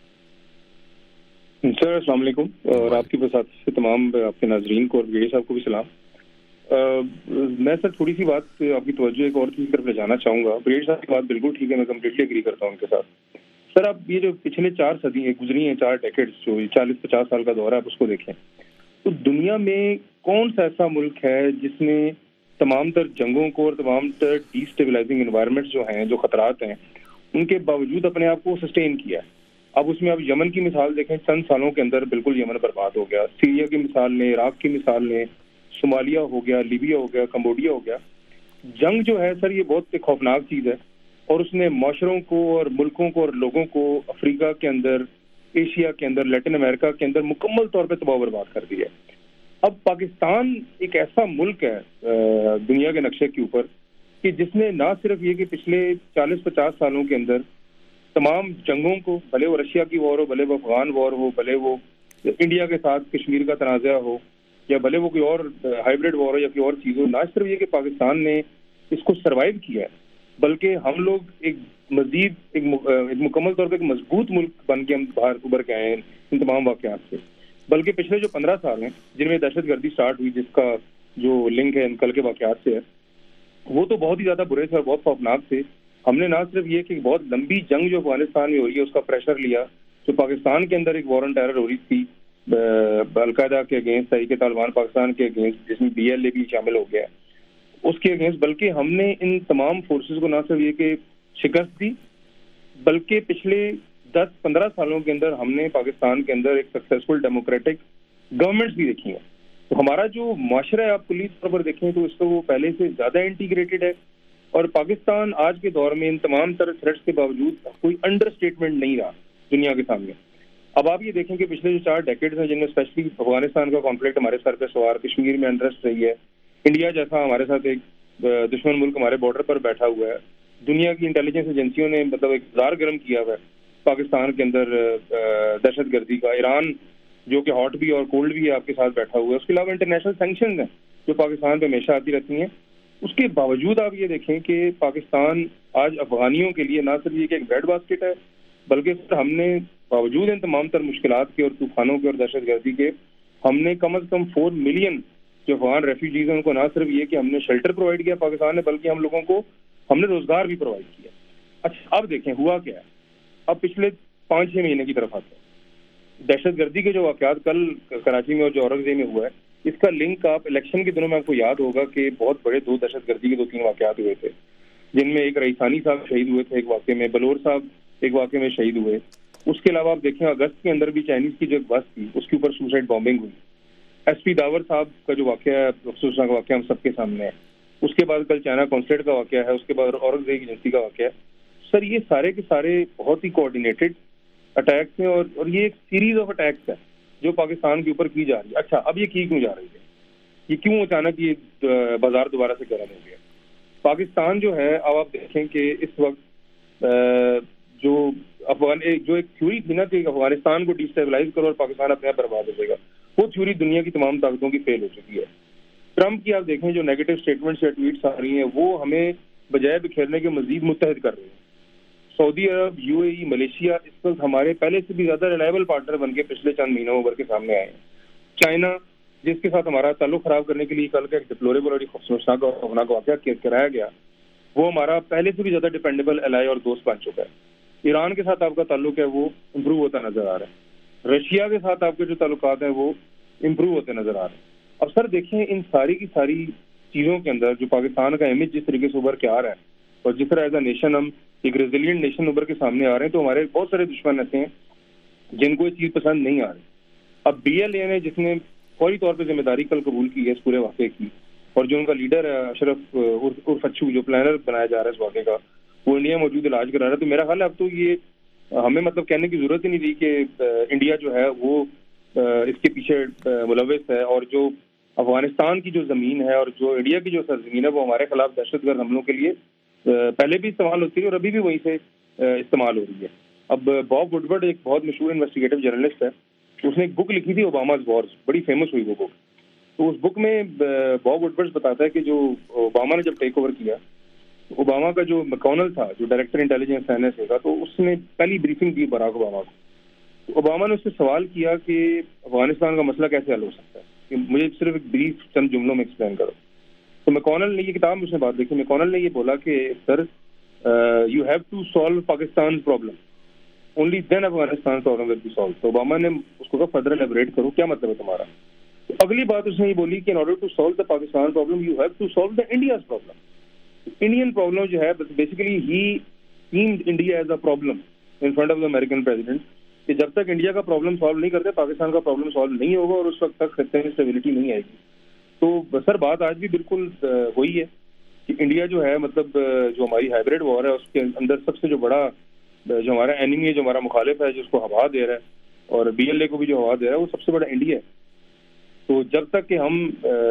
سر السلام علیکم، اور آپ کی بساط سے تمام آپ کے ناظرین کو اور بریگیڈیئر صاحب کو بھی سلام۔ میں سر تھوڑی سی بات آپ کی توجہ ایک اور چیز کی طرف لے جانا چاہوں گا۔ بریگیڈیئر صاحب کی بات بالکل ٹھیک ہے، میں کمپلیٹلی ایگری کرتا ہوں ان کے ساتھ۔ سر آپ یہ جو پچھلے 4 صدیاں گزری ہیں، 4 ڈیکیڈز، جو 40-50 سال کا دور ہے، آپ اس کو دیکھیں تو دنیا میں کون سا ایسا ملک ہے جس نے تمام تر جنگوں کو اور تمام تر ڈی اسٹیبلائزنگ انوائرمنٹس جو ہیں، جو خطرات ہیں، ان کے باوجود اپنے آپ کو سسٹین کیا ہے؟ اب اس میں آپ یمن کی مثال دیکھیں، چند سالوں کے اندر بالکل یمن برباد ہو گیا۔ سیریا کی مثال لیں، عراق کی مثال لیں، صومالیہ ہو گیا، لیبیا ہو گیا، کمبوڈیا ہو گیا۔ جنگ جو ہے سر یہ بہت ایک خوفناک چیز ہے، اور اس نے معاشروں کو اور ملکوں کو اور لوگوں کو افریقہ کے اندر، ایشیا کے اندر، لیٹن امریکہ کے اندر مکمل طور پہ تباہ و برباد کر دیا ہے۔ اب پاکستان ایک ایسا ملک ہے دنیا کے نقشے کے اوپر کہ جس نے نہ صرف یہ کہ پچھلے 40-50 سالوں کے اندر تمام جنگوں کو، بھلے وہ رشیا کی وار ہو، بھلے وہ افغان وار ہو، بھلے وہ انڈیا کے ساتھ کشمیر کا تنازع ہو، یا بھلے وہ کوئی اور ہائبرڈ وار ہو یا کوئی اور چیز ہو، نہ صرف یہ کہ پاکستان نے اس کو سروائیو کیا ہے، بلکہ ہم لوگ ایک مزید ایک مکمل طور پہ ایک مضبوط ملک بن کے ہم باہر ابھر کے آئے ہیں ان تمام واقعات سے، بلکہ پچھلے جو 15 سال ہیں جن میں دہشت گردی سٹارٹ ہوئی، جس کا جو لنک ہے ان کل کے واقعات سے ہے، وہ تو بہت ہی زیادہ برے تھے اور بہت خوفناک تھے. ہم نے نہ صرف یہ کہ بہت لمبی جنگ جو افغانستان میں ہو رہی ہے اس کا پریشر لیا، جو پاکستان کے اندر ایک وار آن ٹیرر ہو رہی تھی القاعدہ کے اگینسٹ، تحریک طالبان پاکستان کے اگینسٹ، جس میں BLA بھی شامل ہو گیا ہے، اس کے اگینسٹ، بلکہ ہم نے ان تمام فورسز کو نہ صرف یہ کہ شکست دی، بلکہ پچھلے 10-15 سالوں کے اندر ہم نے پاکستان کے اندر ایک سکسیسفل ڈیموکریٹک گورنمنٹس بھی دیکھی ہیں. تو ہمارا جو معاشرہ ہے آپ پولیس طور پر دیکھیں تو اس کو وہ پہلے سے زیادہ انٹیگریٹڈ ہے، اور پاکستان آج کے دور میں ان تمام طرح تھریٹس کے باوجود کوئی انڈر اسٹیٹمنٹ نہیں رہا دنیا کے سامنے. اب آپ یہ دیکھیں کہ پچھلے جو 4 ڈیکیڈز ہیں جن میں اسپیشلی افغانستان کا کانفلکٹ ہمارے سر پہ سوار، کشمیر میں انٹرسٹ رہی ہے، انڈیا جیسا ہمارے ساتھ ایک دشمن ملک ہمارے بارڈر پر بیٹھا ہوا ہے، دنیا کی انٹیلیجنس ایجنسیوں نے مطلب ایک بازار گرم کیا ہوا ہے پاکستان کے اندر دہشت گردی کا، ایران جو کہ ہاٹ بھی اور کولڈ بھی ہے آپ کے ساتھ بیٹھا ہوا ہے، اس کے علاوہ انٹرنیشنل سینکشنز ہیں جو پاکستان پہ ہمیشہ آتی رہتی ہیں. اس کے باوجود آپ یہ دیکھیں کہ پاکستان آج افغانیوں کے لیے نہ صرف یہ کہ ایک بریڈ باسکٹ ہے، بلکہ ہم نے باوجود ان تمام تر مشکلات کے اور طوفانوں کے اور دہشت گردی کے، ہم نے کم از کم 4 ملین جو افغان ریفیوجیز ہیں ان کو نہ صرف یہ کہ ہم نے شیلٹر پرووائڈ کیا پاکستان نے، بلکہ ہم لوگوں کو ہم نے روزگار بھی پرووائڈ کیا. اچھا اب دیکھیں ہوا کیا ہے. اب پچھلے 5-6 مہینے کی طرف آتے ہیں. دہشت گردی کے جو واقعات کل کراچی میں اور جو اورنگزیب میں ہوا ہے، اس کا لنک آپ الیکشن کے دنوں میں آپ کو یاد ہوگا کہ بہت بڑے 2 دہشت گردی کے 2-3 واقعات ہوئے تھے، جن میں ایک رئیسانی صاحب شہید ہوئے تھے ایک واقعے میں، بلور صاحب ایک واقعے میں شہید ہوئے. اس کے علاوہ آپ دیکھیں اگست کے اندر بھی چائنیز کی جو ایک بس تھی اس کے اوپر سوسائڈ بامبنگ ہوئی. SP داور صاحب کا جو واقعہ ہے افسوسناک واقعہ ہم سب کے سامنے ہے. اس کے بعد کل چائنا کانسلیٹ کا واقعہ ہے، اس کے بعد اورنگزیب ایجنسی کا واقعہ ہے. سر یہ سارے کے سارے بہت ہی کوآرڈینیٹڈ اٹیکس ہیں اور یہ ایک سیریز آف اٹیکس ہے جو پاکستان کے اوپر کی جا رہی ہے. اچھا اب یہ کی کیوں جا رہی ہے؟ یہ کیوں اچانک یہ بازار دوبارہ سے گرم ہو گیا؟ پاکستان جو ہے اب آپ دیکھیں کہ اس وقت جو ایک تھیوری تھی نا کہ افغانستان کو ڈیسٹیبلائز کرو اور پاکستان اپنے آپ برباد ہو جائے گا، وہ تھیوری دنیا کی تمام طاقتوں کی فیل ہو چکی ہے. ٹرمپ کی آپ دیکھیں جو نیگیٹو اسٹیٹمنٹس یا ٹویٹس آ رہی ہیں وہ ہمیں بجائے بکھیرنے کے مزید متحد کر رہی ہیں. سعودی عرب، UAE، ملیشیا اس وقت ہمارے پہلے سے بھی زیادہ ریلائبل پارٹنر بن کے پچھلے چند مہینوں ابھر کے سامنے آئے ہیں. چائنا جس کے ساتھ ہمارا تعلق خراب کرنے کے لیے کل کا ایک ڈپلوریبل اور خوفناک اور خوفناک واقعہ کرایا گیا، وہ ہمارا پہلے سے بھی زیادہ ڈیپینڈیبل الائی اور دوست بن چکا ہے. ایران کے ساتھ آپ کا تعلق ہے وہ امپروو ہوتا نظر آ رہا ہے. رشیا کے ساتھ آپ کے جو تعلقات ہیں وہ امپروو ہوتے نظر آ رہے ہیں. اب سر دیکھیں ان ساری کی ساری چیزوں کے اندر جو پاکستان کا امیج جس طریقے سے ابھر کے آ رہا ہے اور جس طرح ایز اے نیشن ہم ایک ریزیلینٹ نیشن ابھر کے سامنے آ رہے ہیں، تو ہمارے بہت سارے دشمن ایسے ہیں جن کو یہ چیز پسند نہیں آ رہی. اب BLA نے جس نے فوری طور پہ ذمہ داری کل قبول کی ہے اس پورے واقعے کی، اور جو ان کا لیڈر ہے اشرف عرف اچھو جو پلانر بنایا جا رہا ہے اس واقعے کا، وہ انڈیا موجود علاج کرا رہا ہے. تو میرا خیال ہے اب تو یہ ہمیں مطلب کہنے کی ضرورت ہی نہیں تھی کہ انڈیا جو ہے وہ اس کے پیچھے ملوث ہے، اور جو افغانستان کی جو زمین ہے اور جو انڈیا کی جو سرزمین ہے وہ ہمارے خلاف دہشت گرد حملوں کے لیے پہلے بھی استعمال ہوتی ہے اور ابھی بھی وہیں سے استعمال ہو رہی ہے. اب باب وڈورڈ ایک بہت مشہور انویسٹیگیٹو جرنلسٹ ہے، اس نے ایک بک لکھی تھی اوباماز وارز، بڑی فیمس ہوئی وہ بک. تو اس بک میں باب وڈورڈ بتاتا ہے کہ جو اوباما نے جب ٹیک اوور کیا، اوباما کا جو مکونل تھا جو ڈائریکٹر انٹیلیجنس NSA کا، تو اس نے پہلی بریفنگ دی باراک اوباما کو. تو اوباما نے اس سے سوال کیا کہ افغانستان کا مسئلہ کیسے حل ہو سکتا ہے، کہ مجھے صرف ایک بریف چند جملوں میں ایکسپلین کرو. تو میکونل نے یہ کتاب میں اس نے بات دیکھی، میکونل نے یہ بولا کہ sir you have to solve Pakistan problem, only then Afghanistan problem will be solve. تو اوباما نے اس کو کہا فردر ایلیبریٹ کرو، کیا مطلب ہے تمہارا؟ تو اگلی بات اس نے یہ بولی کہ in order to solve the Pakistan problem you have to solve the India's problem. Indian problem جو ہے بیسیکلی ہی seemed India as a problem in front of the American president, کہ جب تک انڈیا کا پرابلم سالو نہیں کرتے پاکستان کا پرابلم سالو نہیں ہوگا اور اس وقت تک خطے میں اسٹیبلٹی نہیں آئے گی. تو سر بات آج بھی بالکل وہی ہے کہ انڈیا جو ہے مطلب جو ہماری ہائبریڈ وار ہے اس کے اندر سب سے جو بڑا جو ہمارا اینیمی ہے، جو ہمارا مخالف ہے، جس کو ہوا دے رہا ہے اور BLA کو بھی جو ہوا دے رہا ہے، وہ سب سے بڑا انڈیا ہے. تو جب تک کہ ہم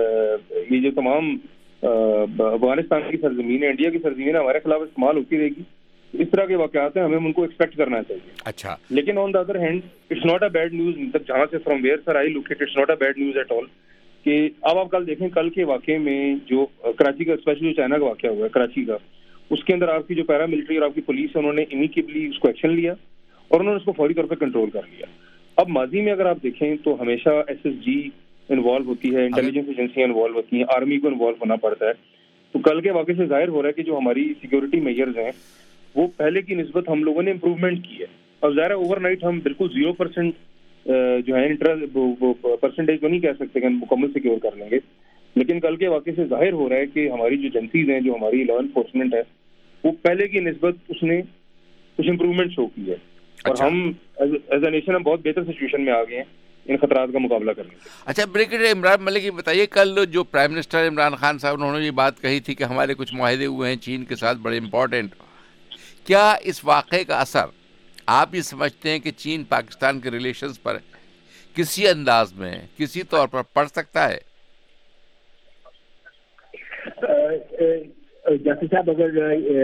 یہ جو تمام افغانستان کی سرزمین ہے، انڈیا کی سرزمین ہے، ہمارے خلاف استعمال ہوتی رہے گی، اس طرح کے واقعات ہیں، ہمیں ان کو ایکسپیکٹ کرنا چاہیے. اچھا لیکن on the other hand it's not a bad news, مطلب جہاں سے from where sir I look it, it's not a bad news at all. کہ اب آپ کل دیکھیں کل کے واقعے میں جو کراچی کا اسپیشلی جو چائنا کا واقعہ ہوا ہے کراچی کا، اس کے اندر آپ کی جو پیراملٹری اور آپ کی پولیس ہے انہوں نے امیکیبلی اس کو ایکشن لیا اور انہوں نے اس کو فوری طور پہ کنٹرول کر لیا. اب ماضی میں اگر آپ دیکھیں تو ہمیشہ ایس ایس جی انوالو ہوتی ہے, انٹیلیجنس ایجنسیاں انوالو ہوتی ہیں, آرمی کو انوالو ہونا پڑتا ہے. تو کل کے واقعے سے ظاہر ہو رہا ہے کہ جو ہماری سیکورٹی میئرز ہیں وہ پہلے کی نسبت ہم لوگوں نے امپروومنٹ کی ہے. اور ظاہر اوور نائٹ ہم بالکل 0% جو ہے پرسنٹیج تو نہیں کہہ سکتے کہ ہم مکمل سیکیور کر لیں گے, لیکن کل کے واقعے سے ظاہر ہو رہا ہے کہ ہماری جو ایجنسیز ہیں, جو ہماری لا انفورسمنٹ ہے, وہ پہلے کی نسبت اس نے کچھ امپروومنٹ شو کی ہے. اور ہم ایز اے نیشن ہم بہت بہتر سچویشن میں آ گئے ہیں ان خطرات کا مقابلہ کرنے کے. اچھا, بریگیڈیئر عمران ملک, یہ بتائیے کل جو پرائم منسٹر عمران خان صاحب انہوں نے یہ بات کہی تھی کہ ہمارے کچھ معاہدے ہوئے ہیں چین کے ساتھ بڑے امپورٹنٹ, کیا اس واقعے کا اثر آپ یہ سمجھتے ہیں کہ چین پاکستان کے ریلیشنز پر کسی انداز میں کسی طور پر پڑ سکتا ہے؟ جاسر صاحب, اگر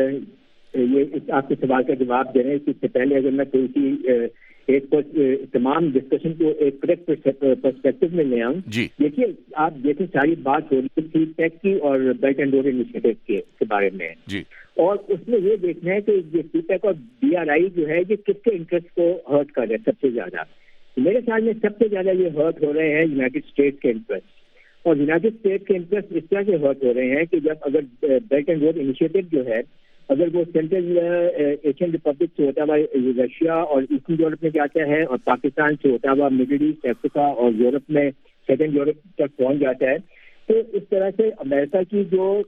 یہ آپ کے سوال کا جواب دے رہے ہیں, اس سے پہلے اگر میں تھوڑی سی ایک تمام ڈسکشن کو ایک کریکٹ پرسپیکٹو میں لے آؤں. دیکھیے, آپ دیکھیں ساری بات ہو رہی تھی ٹیک کی اور بیلٹ اینڈ روڈ انیشیٹو کے بارے میں, اور اس میں یہ دیکھنا ہے کہ یہ سی پیک اور بی آر آئی جو ہے یہ کس کے انٹرسٹ کو ہرٹ کر رہے ہیں سب سے زیادہ. میرے خیال میں سب سے زیادہ یہ ہرٹ ہو رہے ہیں یونائٹیڈ اسٹیٹس کے انٹرسٹ, اور یونائٹیڈ اسٹیٹس کے انٹرسٹ اس طرح سے ہرٹ ہو رہے ہیں کہ جب اگر بیلٹ اینڈ روڈ انیشیٹو جو ہے اگر وہ سینٹرل ایشین ریپبلک سے ہوتا ہوا رشیا اور ایسٹرن یورپ میں جاتا ہے اور پاکستان سے ہوتا ہوا مڈل ایسٹ, افریقہ اور یورپ میں سیکنڈ یورپ تک پہنچ جاتا ہے, تو اس طرح سے امریکہ کی جو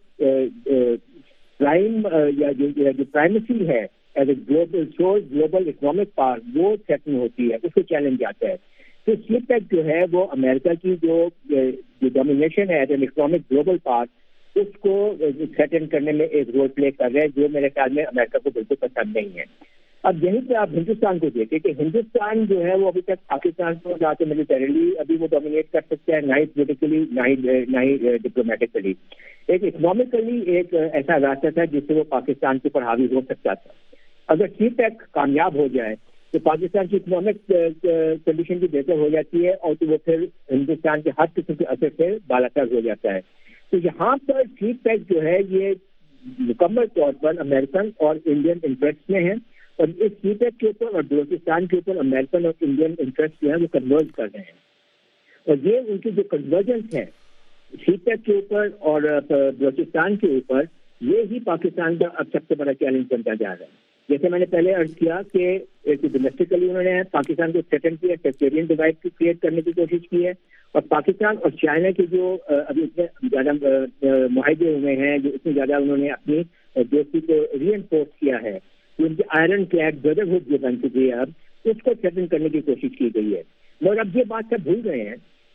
پرائم یا جو پرائمیسی ہے as a global economic power وہ سیٹن ہوتی ہے, اس کو چیلنج آتا ہے. تو سی پیک جو ہے وہ امریکہ کی جو ڈومینیشن ہے as an economic global power اس کو سیٹن کرنے میں ایک رول پلے کر رہے ہیں, جو میرے خیال میں امریکہ کو بالکل پسند نہیں ہے. اب یہیں پہ آپ ہندوستان کو دیکھیں کہ ہندوستان جو ہے وہ ابھی تک پاکستان کو نہ تو ملیٹریلی ابھی وہ ڈومینیٹ کر سکتا ہے, نہ ہی پولیٹیکلی, نہ ہی ڈپلومیٹکلی. ایک اکنامکلی ایک ایسا راستہ تھا جس سے وہ پاکستان کے اوپر حاوی ہو سکتا تھا. اگر سی پیک کامیاب ہو جائے تو پاکستان کی اکنامک کنڈیشن بھی بہتر ہو جاتی ہے, اور تو وہ پھر ہندوستان کے ہر قسم کے اثر سے بالاتر ہو جاتا ہے. تو یہاں پر سی پیک جو ہے یہ مکمل طور پر امریکن اور انڈین انٹرسٹ میں ہے, اور اس سی پیک کے اوپر اور بلوچستان کے اوپر امریکن اور انڈین انٹرسٹ جو ہے وہ کنورج کر رہے ہیں. اور یہ ان کی جو کنورجنس ہے سی پیک کے اوپر اور بلوچستان کے اوپر, یہ ہی پاکستان کا اب سب سے بڑا چیلنج بنتا جا رہا ہے. جیسے میں نے پہلے عرض کیا کہ ایک ڈومیسٹکلی انہوں نے پاکستان کو تھریٹن کیا, سیکٹرین ڈیوائڈ کریٹ کرنے کی کوشش کی ہے, اور پاکستان اور چائنا کے جو ابھی اتنے زیادہ معاہدے ہوئے ہیں, جو اتنے زیادہ انہوں نے اپنی دوستی کو ری انفورس کیا ہے, ان کی آئرن کلیڈ بردرہڈ جو بن چکی ہے اب, اس کو تھریٹن کرنے کی کوشش کی گئی ہے. مگر اب یہ بات سب بھول گئے ہیں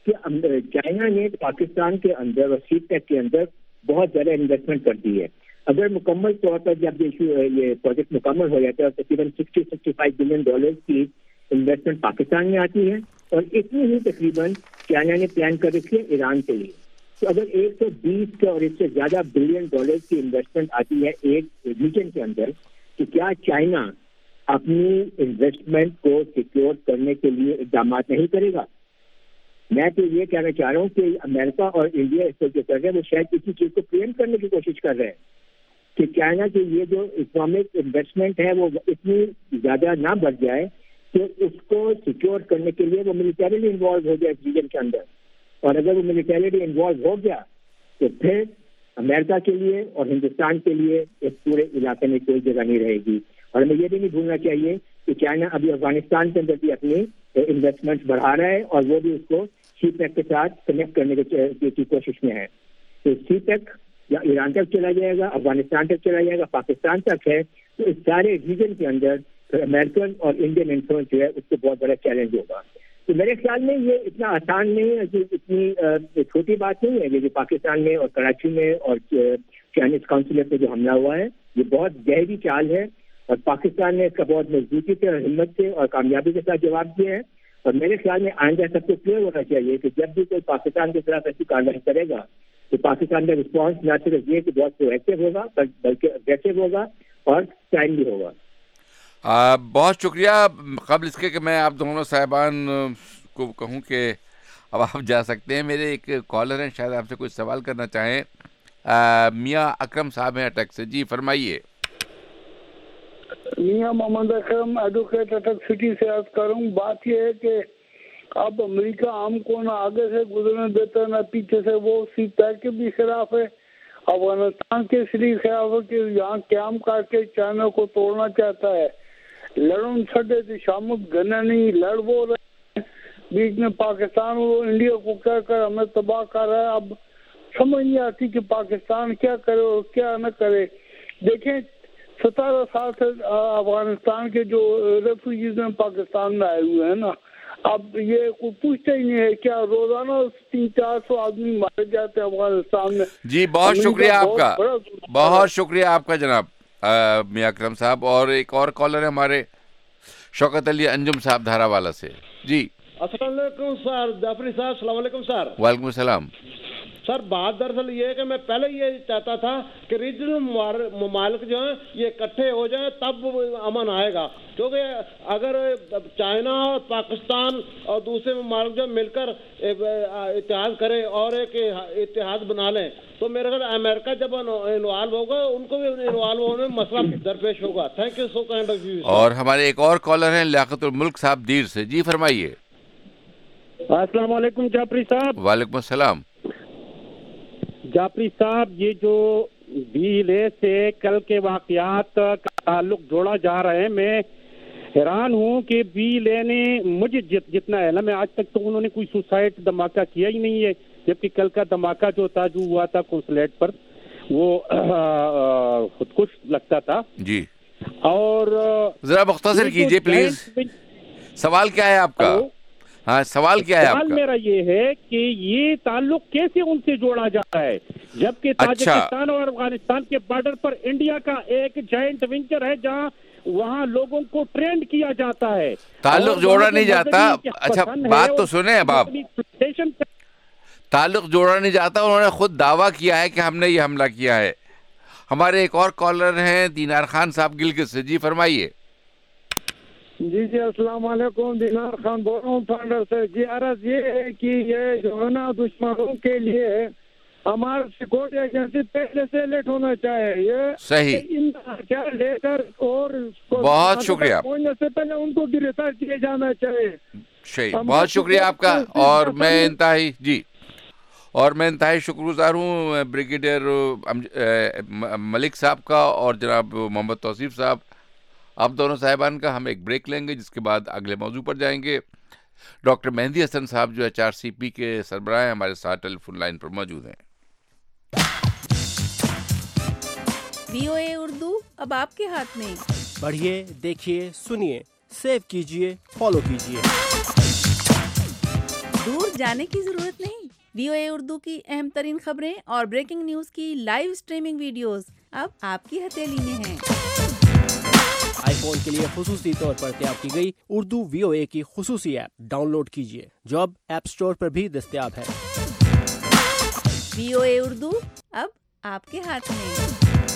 کہ چائنا نے پاکستان کے اندر اور سی پیک کے اندر بہت زیادہ انویسٹمنٹ کر دی ہے. اگر مکمل طور پر جب یہ پروجیکٹ مکمل ہو جاتا ہے اور تقریباً $60-65 بلین کی انویسٹمنٹ پاکستان میں آتی ہے, اور اتنی ہی تقریباً چائنا نے پلان کر رکھی ہے ایران کے لیے. تو اگر 120 کا اور اس سے زیادہ $بلین کی انویسٹمنٹ آتی ہے ایک ریجن کے اندر, تو کیا چائنا اپنی انویسٹمنٹ کو سیکیور کرنے کے لیے اقدامات نہیں کرے گا؟ میں تو یہ کہنا چاہ رہا ہوں کہ امریکہ اور انڈیا اس کو جو کر رہے ہیں وہ شاید کسی چیز کو پریمپٹ کرنے کی کوشش کر رہے ہیں کہ چائنا کی یہ جو اکنامک انویسٹمنٹ ہے وہ اتنی زیادہ نہ بڑھ جائے کہ اس کو سیکیور کرنے کے لیے وہ ملیٹریلی انوالو ہو جائے اس ریجن کے اندر. اور اگر وہ ملیٹریلی انوالو ہو گیا تو پھر امریکہ کے لیے اور ہندوستان کے لیے اس پورے علاقے میں کوئی جگہ نہیں رہے گی. اور ہمیں یہ بھی نہیں بھولنا چاہیے کہ چائنا ابھی افغانستان کے اندر بھی اپنی انویسٹمنٹ بڑھا رہا ہے, اور وہ بھی اس کو سی پیک کے ساتھ کنیکٹ کرنے کی کوشش میں ہے. تو سی پیک یا ایران تک چلا جائے گا, افغانستان تک چلا جائے گا, پاکستان تک ہے, تو اس سارے ریجن کے اندر امریکن اور انڈین انفلوئنس جو ہے اس کو بہت بڑا چیلنج ہوگا. تو میرے خیال میں یہ اتنا آسان نہیں ہے, اتنی چھوٹی بات نہیں ہے کہ پاکستان میں اور کراچی میں اور چائنیز کونسلیٹ پہ جو حملہ ہوا ہے یہ بہت گہری چال ہے, اور پاکستان نے اس کا بہت مضبوطی سے اور ہمت سے اور کامیابی کے ساتھ جواب دیا ہے. اور میرے خیال میں آئندہ سب کو کلیئر ہونا چاہیے کہ جب بھی کوئی پاکستان کے خلاف ایسی کارروائی کرے گا تو پاکستان کا رسپانس نہ صرف یہ کہ بہت پرو ایکٹیو ہوگا بلکہ اگریسو ہوگا اور ٹائم بھی ہوگا. بہت شکریہ. قبل اس کے کہ میں آپ دونوں صاحبان کو کہوں کہ اب آپ جا سکتے ہیں, میرے ایک کالر ہیں شاید آپ سے کوئی سوال کرنا چاہیں. میاں اکرم صاحب ہیں اٹک سے. جی فرمائیے. میاں محمد اکرم ایڈوکیٹ اٹک سٹی سے عرض کروں. بات یہ ہے کہ اب امریکہ ہم کو نہ آگے سے گزرنے دیتا نہ پیچھے سے. وہ اسی طے کے بھی خلاف ہے, افغانستان کے اس لیے خلاف ہے کہ یہاں قیام کر کے چائنا کو توڑنا چاہتا ہے. لڑن چھڑے تھے شامت گنے نہیں لڑ وہ رہے بیچ میں پاکستان اور انڈیا کو کیا کر ہمیں تباہ کر رہا ہے. اب سمجھ نہیں آتی کہ پاکستان کیا کرے اور کیا نہ کرے. دیکھیں 17 سال سے افغانستان کے جو ریفیوجیز ہیں پاکستان میں آئے ہوئے ہیں نا, اب یہ کوئی پوچھتا ہی نہیں ہے کیا روزانہ 300-400 آدمی مارے جاتے ہیں افغانستان میں. جی بہت شکریہ آپ کا, بہت شکریہ آپ کا جناب میاں اکرم صاحب. اور ایک اور کالر ہے ہمارے شوکت علی انجم صاحب دھارا والا سے. جی السلام علیکم سر جعفری صاحب. السلام علیکم سر. وعلیکم السلام. سر بات دراصل یہ ہے کہ میں پہلے یہ چاہتا تھا کہ ریجنل ممالک جو ہیں یہ اکٹھے ہو جائیں تب امن آئے گا, کیونکہ اگر چائنا اور پاکستان اور دوسرے ممالک جو مل کر اتحاد کریں اور ایک اتحاد بنا لیں تو میرے خیال امریکہ جب انوالو ہوگا ان کو بھی انوالو ہونے میں مسئلہ درپیش ہوگا. Thank you so kind of you. اور ہمارے ایک اور کالر ہیں لیاقت الملک صاحب دیر سے. جی فرمائیے. السلام علیکم جعفری صاحب. وعلیکم السلام. جعفری صاحب یہ جو بیلے سے کل کے واقعات کا تعلق جوڑا جا رہا ہے, میں حیران ہوں کہ بیلے نے مجھے جتنا علم ہے آج تک تو انہوں نے کوئی سوسائڈ دھماکہ کیا ہی نہیں ہے, جبکہ کل کا دھماکہ جو تھا جو ہوا تھا کنسولیٹ پر وہ خودکش لگتا تھا. جی اور ذرا مختصر کیجئے پلیز, سوال کیا ہے آپ کا؟ ہاں سوال کیا ہے آپ کا؟ سوال میرا یہ ہے کہ یہ تعلق کیسے ان سے جوڑا جا رہا ہے جبکہ تاجکستان اور افغانستان کے بارڈر پر انڈیا کا ایک جائنٹ وینچر ہے جہاں وہاں لوگوں کو ٹرینڈ کیا جاتا ہے. تعلق جوڑا نہیں جاتا. اچھا بات تو سنیں اب آپ, تعلق جوڑا نہیں جاتا. انہوں نے خود دعویٰ کیا ہے کہ ہم نے یہ حملہ کیا ہے. ہمارے ایک اور کالر ہیں دینار خان صاحب گلگت سے. جی فرمائیے. جی السلام علیکم. دینار خان بول رہا ہوں فاؤنڈر سے. جی عرض یہ ہے کہ یہ جو ہے نا دشمنوں کے لیے ہمارا سیکورٹی ایجنسی پہلے سے لیٹ ہونا چاہیے. یہ صحیح لے کر اور بہت شکریہ پہنچنے سے پہلے ان کو گرفتار کیے جانا چاہیے. صحیح, بہت شکریہ آپ کا. اور میں انتہائی شکر گزار ہوں بریگیڈیئر ملک صاحب کا اور جناب محمد توصیف صاحب, آپ دونوں صاحبان کا. ہم ایک بریک لیں گے جس کے بعد اگلے موضوع پر جائیں گے. ڈاکٹر مہندی حسن صاحب جو HRCP کے سربراہ ہیں ہمارے ساتھ ٹیلی فون لائن پر موجود ہیں. VOA اردو اب آپ کے ہاتھ میں. پڑھیے, دیکھیے, سنیے, سیو کیجیے, فالو کیجیے. دور جانے کی ضرورت نہیں. VOA اردو کی اہم ترین خبریں اور بریکنگ نیوز کی لائیو سٹریمنگ ویڈیوز اب آپ کی ہتھیلی میں ہیں. آئی فون کے لیے خصوصی طور پر تیار کی گئی اردو VOA کی خصوصی ایپ ڈاؤن لوڈ کیجیے جو اب ایپ سٹور پر بھی دستیاب ہے. VOA اردو اب آپ کے ہاتھ میں.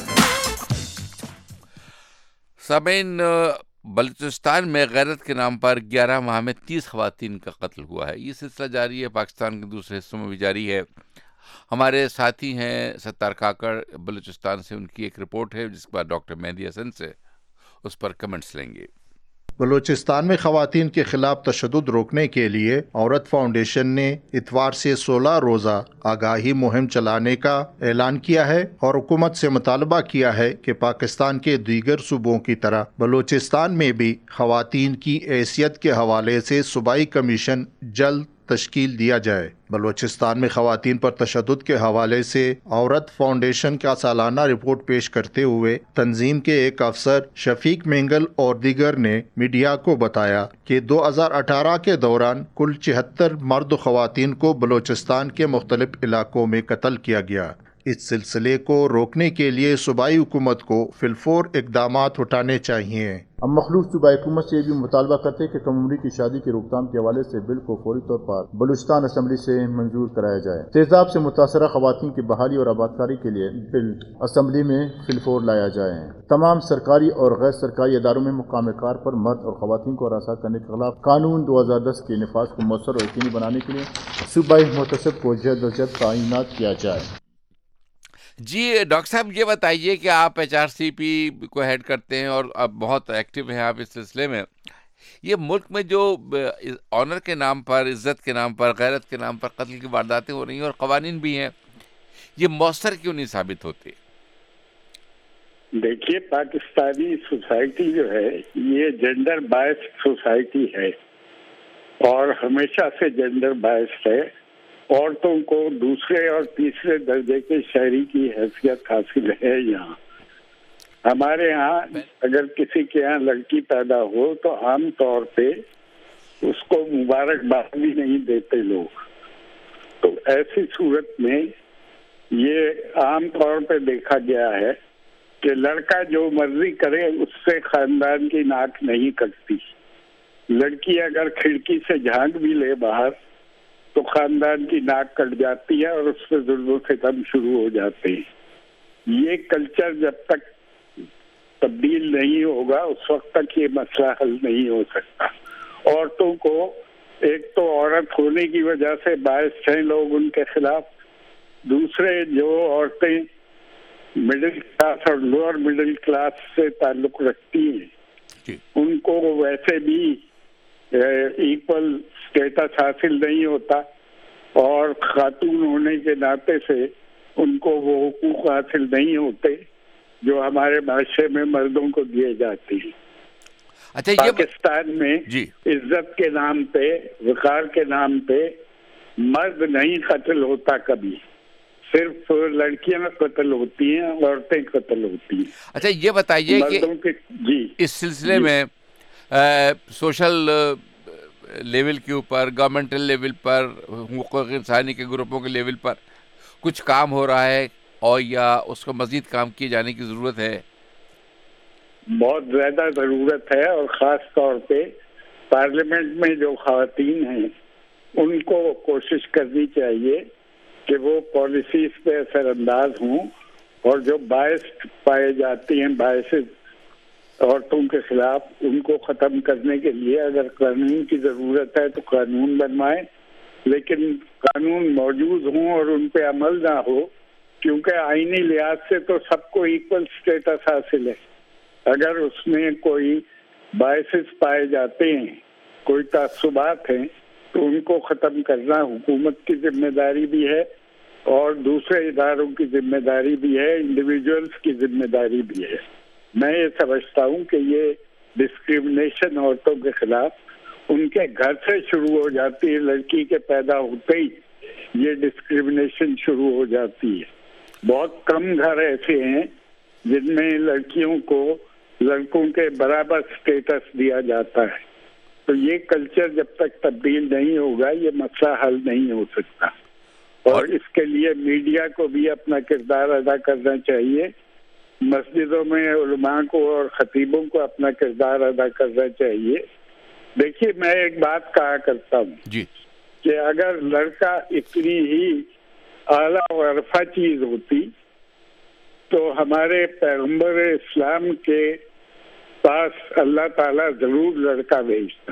سامعین, بلوچستان میں غیرت کے نام پر 11 ماہ میں 30 خواتین کا قتل ہوا ہے. یہ سلسلہ جاری ہے, پاکستان کے دوسرے حصوں میں بھی جاری ہے. ہمارے ساتھی ہیں ستار کاکڑ بلوچستان سے, ان کی ایک رپورٹ ہے جس کے بعد ڈاکٹر مہندی حسن سے اس پر کمنٹس لیں گے. بلوچستان میں خواتین کے خلاف تشدد روکنے کے لیے عورت فاؤنڈیشن نے اتوار سے 16 روزہ آگاہی مہم چلانے کا اعلان کیا ہے اور حکومت سے مطالبہ کیا ہے کہ پاکستان کے دیگر صوبوں کی طرح بلوچستان میں بھی خواتین کی حیثیت کے حوالے سے صوبائی کمیشن جلد تشکیل دیا جائے. بلوچستان میں خواتین پر تشدد کے حوالے سے عورت فاؤنڈیشن کا سالانہ رپورٹ پیش کرتے ہوئے تنظیم کے ایک افسر شفیق مینگل اور دیگر نے میڈیا کو بتایا کہ 2018 کے دوران کل 76 مرد و خواتین کو بلوچستان کے مختلف علاقوں میں قتل کیا گیا. اس سلسلے کو روکنے کے لیے صوبائی حکومت کو فی الفور اقدامات اٹھانے چاہیے. ہم مخلوق صوبائی حکومت سے یہ بھی مطالبہ کرتے ہیں کہ کم عمری کی شادی کی روک تھام کے حوالے سے بل کو فوری طور پر بلوچستان اسمبلی سے منظور کرایا جائے. تیزاب سے متاثرہ خواتین کی بحالی اور آبادکاری کے لیے بل اسمبلی میں فی الفور لایا جائے. تمام سرکاری اور غیر سرکاری اداروں میں مقام کار پر مرد اور خواتین کو ہراساں کرنے کے خلاف قانون 2010 کے نفاذ کو مؤثر اور یقینی بنانے کے لیے صوبائی محتسب کو جلد از جلد تعینات کیا جائے. جی ڈاکٹر صاحب یہ بتائیے کہ آپ HRCP کو ہیڈ کرتے ہیں اور اب بہت ایکٹیو ہیں آپ اس سلسلے میں. یہ ملک میں جو آنر کے نام پر، عزت کے نام پر، غیرت کے نام پر قتل کی وارداتیں ہو رہی ہیں اور قوانین بھی ہیں، یہ مؤثر کیوں نہیں ثابت ہوتے؟ دیکھیے پاکستانی سوسائٹی جو ہے یہ جینڈر بائسڈ سوسائٹی ہے اور ہمیشہ سے جینڈر بائسڈ ہے. عورتوں کو دوسرے اور تیسرے درجے کے شہری کی حیثیت حاصل ہے. یہاں ہمارے ہاں اگر کسی کے یہاں لڑکی پیدا ہو تو عام طور پہ اس کو مبارکباد بھی نہیں دیتے لوگ. تو ایسی صورت میں یہ عام طور پہ دیکھا گیا ہے کہ لڑکا جو مرضی کرے اس سے خاندان کی ناک نہیں کٹتی. لڑکی اگر کھڑکی سے جھانک بھی لے باہر تو خاندان کی ناک کٹ جاتی ہے اور اس سے ظلم و ستم شروع ہو جاتے ہیں. یہ کلچر جب تک تبدیل نہیں ہوگا اس وقت تک یہ مسئلہ حل نہیں ہو سکتا. عورتوں کو ایک تو عورت ہونے کی وجہ سے باعث ہیں لوگ ان کے خلاف، دوسرے جو عورتیں مڈل کلاس اور لوور مڈل کلاس سے تعلق رکھتی ہیں ان کو ویسے بھی ایکول اسٹیٹس حاصل نہیں ہوتا اور خاتون ہونے کے ناطے سے ان کو وہ حقوق حاصل نہیں ہوتے جو ہمارے معاشرے میں مردوں کو دیے جاتے ہیں. اچھا پاکستان میں عزت کے نام پہ، وقار کے نام پہ مرد نہیں قتل ہوتا کبھی، صرف لڑکیاں قتل ہوتی ہیں، عورتیں قتل ہوتی ہیں. اچھا یہ بتائیے کہ اس سلسلے میں سوشل لیول کے اوپر، گورنمنٹل لیول پر، حقوق انسانی کے گروپوں کے لیول پر کچھ کام ہو رہا ہے اور یا اس کو مزید کام کیے جانے کی ضرورت ہے؟ بہت زیادہ ضرورت ہے، اور خاص طور پہ پارلیمنٹ میں جو خواتین ہیں ان کو کوشش کرنی چاہیے کہ وہ پالیسیز پہ اثر انداز ہوں اور جو باعث پائے جاتی ہیں باعث عورتوں کے خلاف ان کو ختم کرنے کے لیے اگر قانون کی ضرورت ہے تو قانون بنوائیں، لیکن قانون موجود ہوں اور ان پہ عمل نہ ہو، کیونکہ آئینی لحاظ سے تو سب کو ایکول اسٹیٹس حاصل ہے. اگر اس میں کوئی باعث پائے جاتے ہیں، کوئی تعصبات ہیں، تو ان کو ختم کرنا حکومت کی ذمہ داری بھی ہے اور دوسرے اداروں کی ذمہ داری بھی ہے، انڈیویجولز کی ذمہ داری بھی ہے. میں یہ سمجھتا ہوں کہ یہ ڈسکریمنیشن عورتوں کے خلاف ان کے گھر سے شروع ہو جاتی ہے. لڑکی کے پیدا ہوتے ہی یہ ڈسکریمنیشن شروع ہو جاتی ہے. بہت کم گھر ایسے ہیں جن میں لڑکیوں کو لڑکوں کے برابر سٹیٹس دیا جاتا ہے. تو یہ کلچر جب تک تبدیل نہیں ہوگا یہ مسئلہ حل نہیں ہو سکتا. اور اس کے لیے میڈیا کو بھی اپنا کردار ادا کرنا چاہیے، مسجدوں میں علماء کو اور خطیبوں کو اپنا کردار ادا کرنا چاہیے. دیکھیے میں ایک بات کہا کرتا ہوں کہ اگر لڑکا اتنی ہی اعلیٰ و عرفہ چیز ہوتی تو ہمارے پیغمبر اسلام کے پاس اللہ تعالیٰ ضرور لڑکا بھیجتا.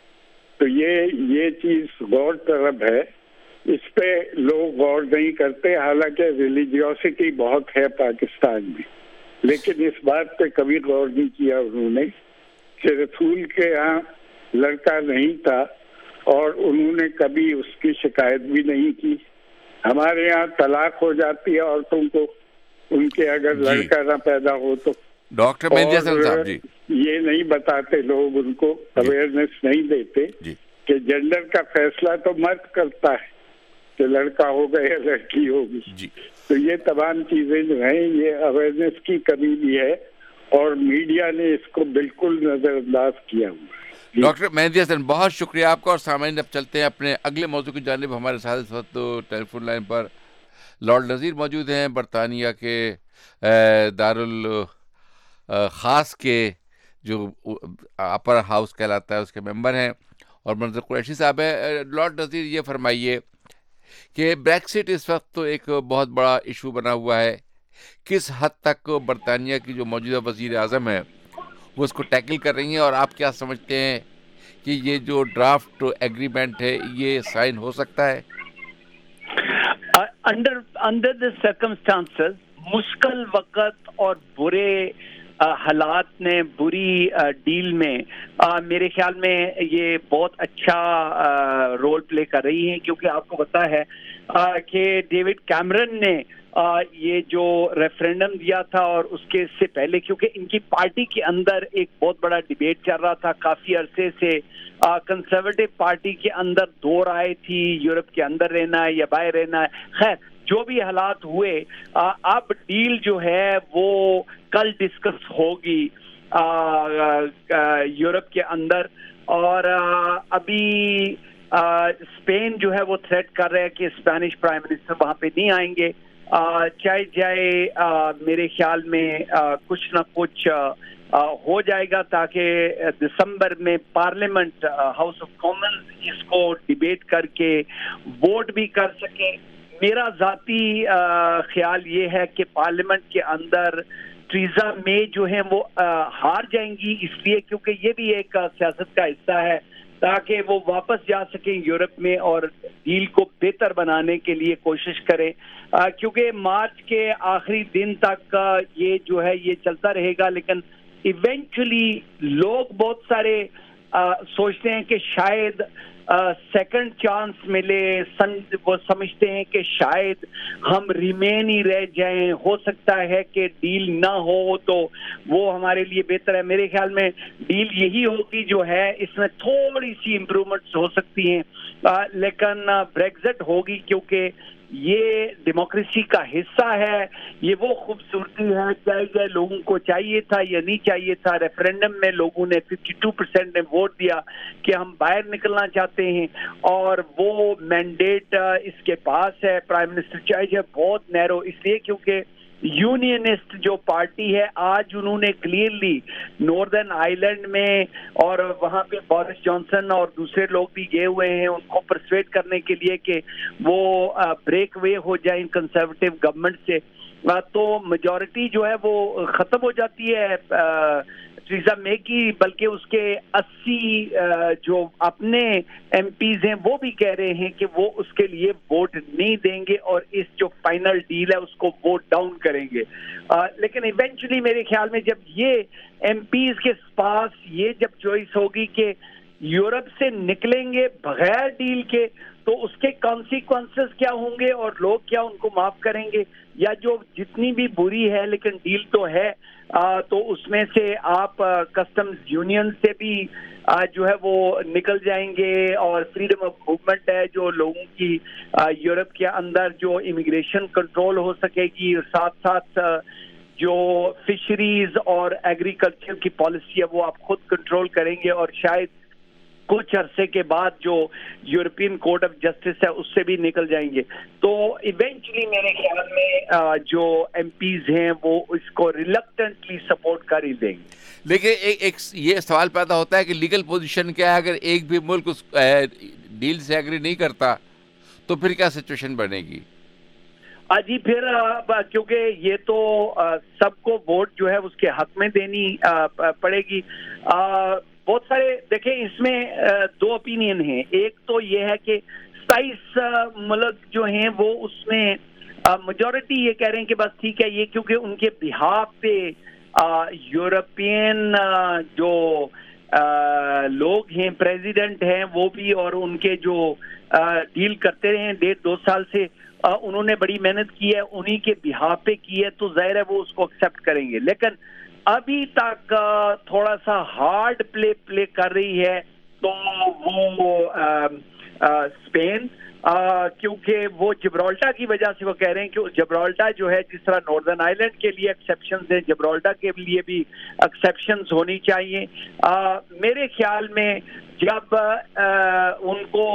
تو یہ چیز غور طلب ہے، اس پہ لوگ غور نہیں کرتے. حالانکہ ریلیجیوسٹی بہت ہے پاکستان میں، لیکن اس بات پہ کبھی غور نہیں کیا انہوں نے کہ رسول کے یہاں لڑکا نہیں تھا اور انہوں نے کبھی اس کی شکایت بھی نہیں کی. ہمارے یہاں طلاق ہو جاتی ہے عورتوں کو ان کے اگر لڑکا نہ پیدا ہو تو. ڈاکٹر مہندی حسن صاحب جی یہ نہیں بتاتے لوگ، ان کو اویئرنیس نہیں دیتے کہ جینڈر کا فیصلہ تو مرد کرتا ہے کہ لڑکا ہوگا یا لڑکی ہوگی. تو یہ تمام چیزیں جو ہیں یہ اویئرنیس کی کمی بھی ہے اور میڈیا نے اس کو بالکل نظر انداز کیا ہوا ہے. ڈاکٹر مہندی حسن بہت شکریہ آپ کا. اور سامعین اب چلتے ہیں اپنے اگلے موضوع کی جانب. ہمارے ساتھ اس وقت ٹیلی فون لائن پر لارڈ نذیر موجود ہیں، برطانیہ کے خاص کے جو اپر ہاؤس کہلاتا ہے اس کے ممبر ہیں، اور منظر قریشی صاحب ہیں. لارڈ نذیر یہ فرمائیے کہ بریکسٹ اس وقت تو ایک بہت بڑا ایشو بنا ہوا ہے. کس حد تک برطانیہ کی جو موجودہ وزیر اعظم ہے وہ اس کو ٹیکل کر رہی ہیں، اور آپ کیا سمجھتے ہیں کہ یہ جو ڈرافٹ ایگریمنٹ ہے یہ سائن ہو سکتا ہے؟ Under the circumstances, मुश्किल वक्त और बुरे हालात ने बुरी डील में मेरे ख्याल में ये बहुत अच्छा रोल प्ले कर रही हैं, क्योंकि आपको पता है कि डेविड कैमरन ने ये जो रेफरेंडम दिया था और उसके इससे पहले, क्योंकि इनकी पार्टी के अंदर एक बहुत बड़ा डिबेट चल रहा था काफी अरसे से, कंजर्वेटिव पार्टी के अंदर दो राय थी, यूरोप के अंदर रहना है या बाहर रहना है। खैर जो भी हालात हुए, अब डील जो है वो कल डिस्कस होगी यूरोप के अंदर, और अभी स्पेन जो है वो थ्रेट कर रहा है कि स्पेनिश प्राइम मिनिस्टर वहां पे नहीं आएंगे, चाहे जाए मेरे ख्याल में कुछ ना कुछ हो जाएगा ताकि दिसंबर में पार्लियामेंट हाउस ऑफ कॉमन्स इसको डिबेट करके वोट भी कर सके। मेरा जाती ख्याल ये है कि पार्लियामेंट के अंदर टीरेसा मे जो है वो हार जाएंगी, इसलिए क्योंकि ये भी एक सियासत का हिस्सा है ताकि वो वापस जा सकें यूरोप में और डील को बेहतर बनाने के लिए कोशिश करें, क्योंकि मार्च के आखिरी दिन तक ये जो है ये चलता रहेगा। लेकिन इवेंचुअली लोग बहुत सारे सोचते हैं कि शायद सेकंड चांस मिले, वो समझते हैं कि शायद हम रिमेन ही रह जाएं, हो सकता है कि डील ना हो तो वो हमारे लिए बेहतर है। मेरे ख्याल में डील यही होगी जो है, इसमें थोड़ी सी इम्प्रूवमेंट्स हो सकती हैं, लेकिन ब्रेक्जिट होगी क्योंकि ये डेमोक्रेसी का हिस्सा है, ये वो खूबसूरती है, चाहे लोगों को चाहिए था या नहीं चाहिए था। रेफरेंडम में लोगों ने 52% ने वोट दिया कि हम बाहर निकलना चाहते हैं और वो मैंडेट इसके पास है। प्राइम मिनिस्टर चाहिए बहुत नैरो, इसलिए क्योंकि यूनियनिस्ट जो पार्टी है आज उन्होंने क्लियरली नॉर्दर्न आयरलैंड में और वहां पे बोरिस जॉनसन और दूसरे लोग भी गए हुए हैं उनको परसुएट करने के लिए कि वो ब्रेक वे हो जाए कंजर्वेटिव गवर्नमेंट से, तो मेजॉरिटी जो है वो खत्म हो जाती है टीरेसा मे की, बल्कि उसके 80 जो अपने एमपीज हैं वो भी कह रहे हैं कि वो उसके लिए वोट नहीं देंगे और इस जो फाइनल डील है उसको वोट डाउन करेंगे। लेकिन इवेंचुअली मेरे ख्याल में जब ये एमपीज के पास ये जब चॉइस होगी कि यूरोप से निकलेंगे बगैर डील के, तो उसके कॉन्सिक्वेंसेस क्या होंगे और लोग क्या उनको माफ करेंगे, या जो जितनी भी बुरी है लेकिन डील तो है, तो उसमें से आप कस्टम्स यूनियन से भी जो है वो निकल जाएंगे और फ्रीडम ऑफ मूवमेंट है जो लोगों की यूरोप के अंदर जो इमिग्रेशन कंट्रोल हो सकेगी, साथ साथ जो फिशरीज और एग्रीकल्चर की पॉलिसी है वो आप खुद कंट्रोल करेंगे और शायद कुछ अरसे के बाद जो यूरोपियन कोर्ट ऑफ जस्टिस है उससे भी निकल जाएंगे। तो इवेंचुअली मेरे ख्याल में जो एमपीज हैं वो इसको रिलक्टेंटली सपोर्ट कर ही देंगे। लेकिन एक ये सवाल पैदा होता है कि लीगल पोजीशन क्या है, अगर एक भी मुल्क उस डील से एग्री नहीं करता तो फिर क्या सिचुएशन बनेगी? जी फिर क्योंकि ये तो सबको वोट जो है उसके हक में देनी पड़ेगी। बहुत सारे देखें इसमें दो ओपिनियन हैं। एक तो ये है कि 27 मुल्क जो हैं वो उसमें मेजॉरिटी ये कह रहे हैं कि बस ठीक है, ये क्योंकि उनके बिहाफ पे यूरोपियन जो लोग हैं, प्रेसिडेंट हैं वो भी, और उनके जो डील करते रहे हैं 1.5-2 साल से, उन्होंने बड़ी मेहनत की है, उन्हीं के बिहाफ पे की है, तो जाहिर है वो उसको एक्सेप्ट करेंगे। लेकिन अभी तक थोड़ा सा हार्ड प्ले कर रही है तो वो स्पेन, क्योंकि वो जिब्राल्टर की वजह से वो कह रहे हैं कि जिब्राल्टर जो है जिस तरह नॉर्दर्न आयरलैंड के लिए एक्सेप्शंस हैं, जिब्राल्टर के लिए भी एक्सेप्शंस होनी चाहिए। मेरे ख्याल में जब उनको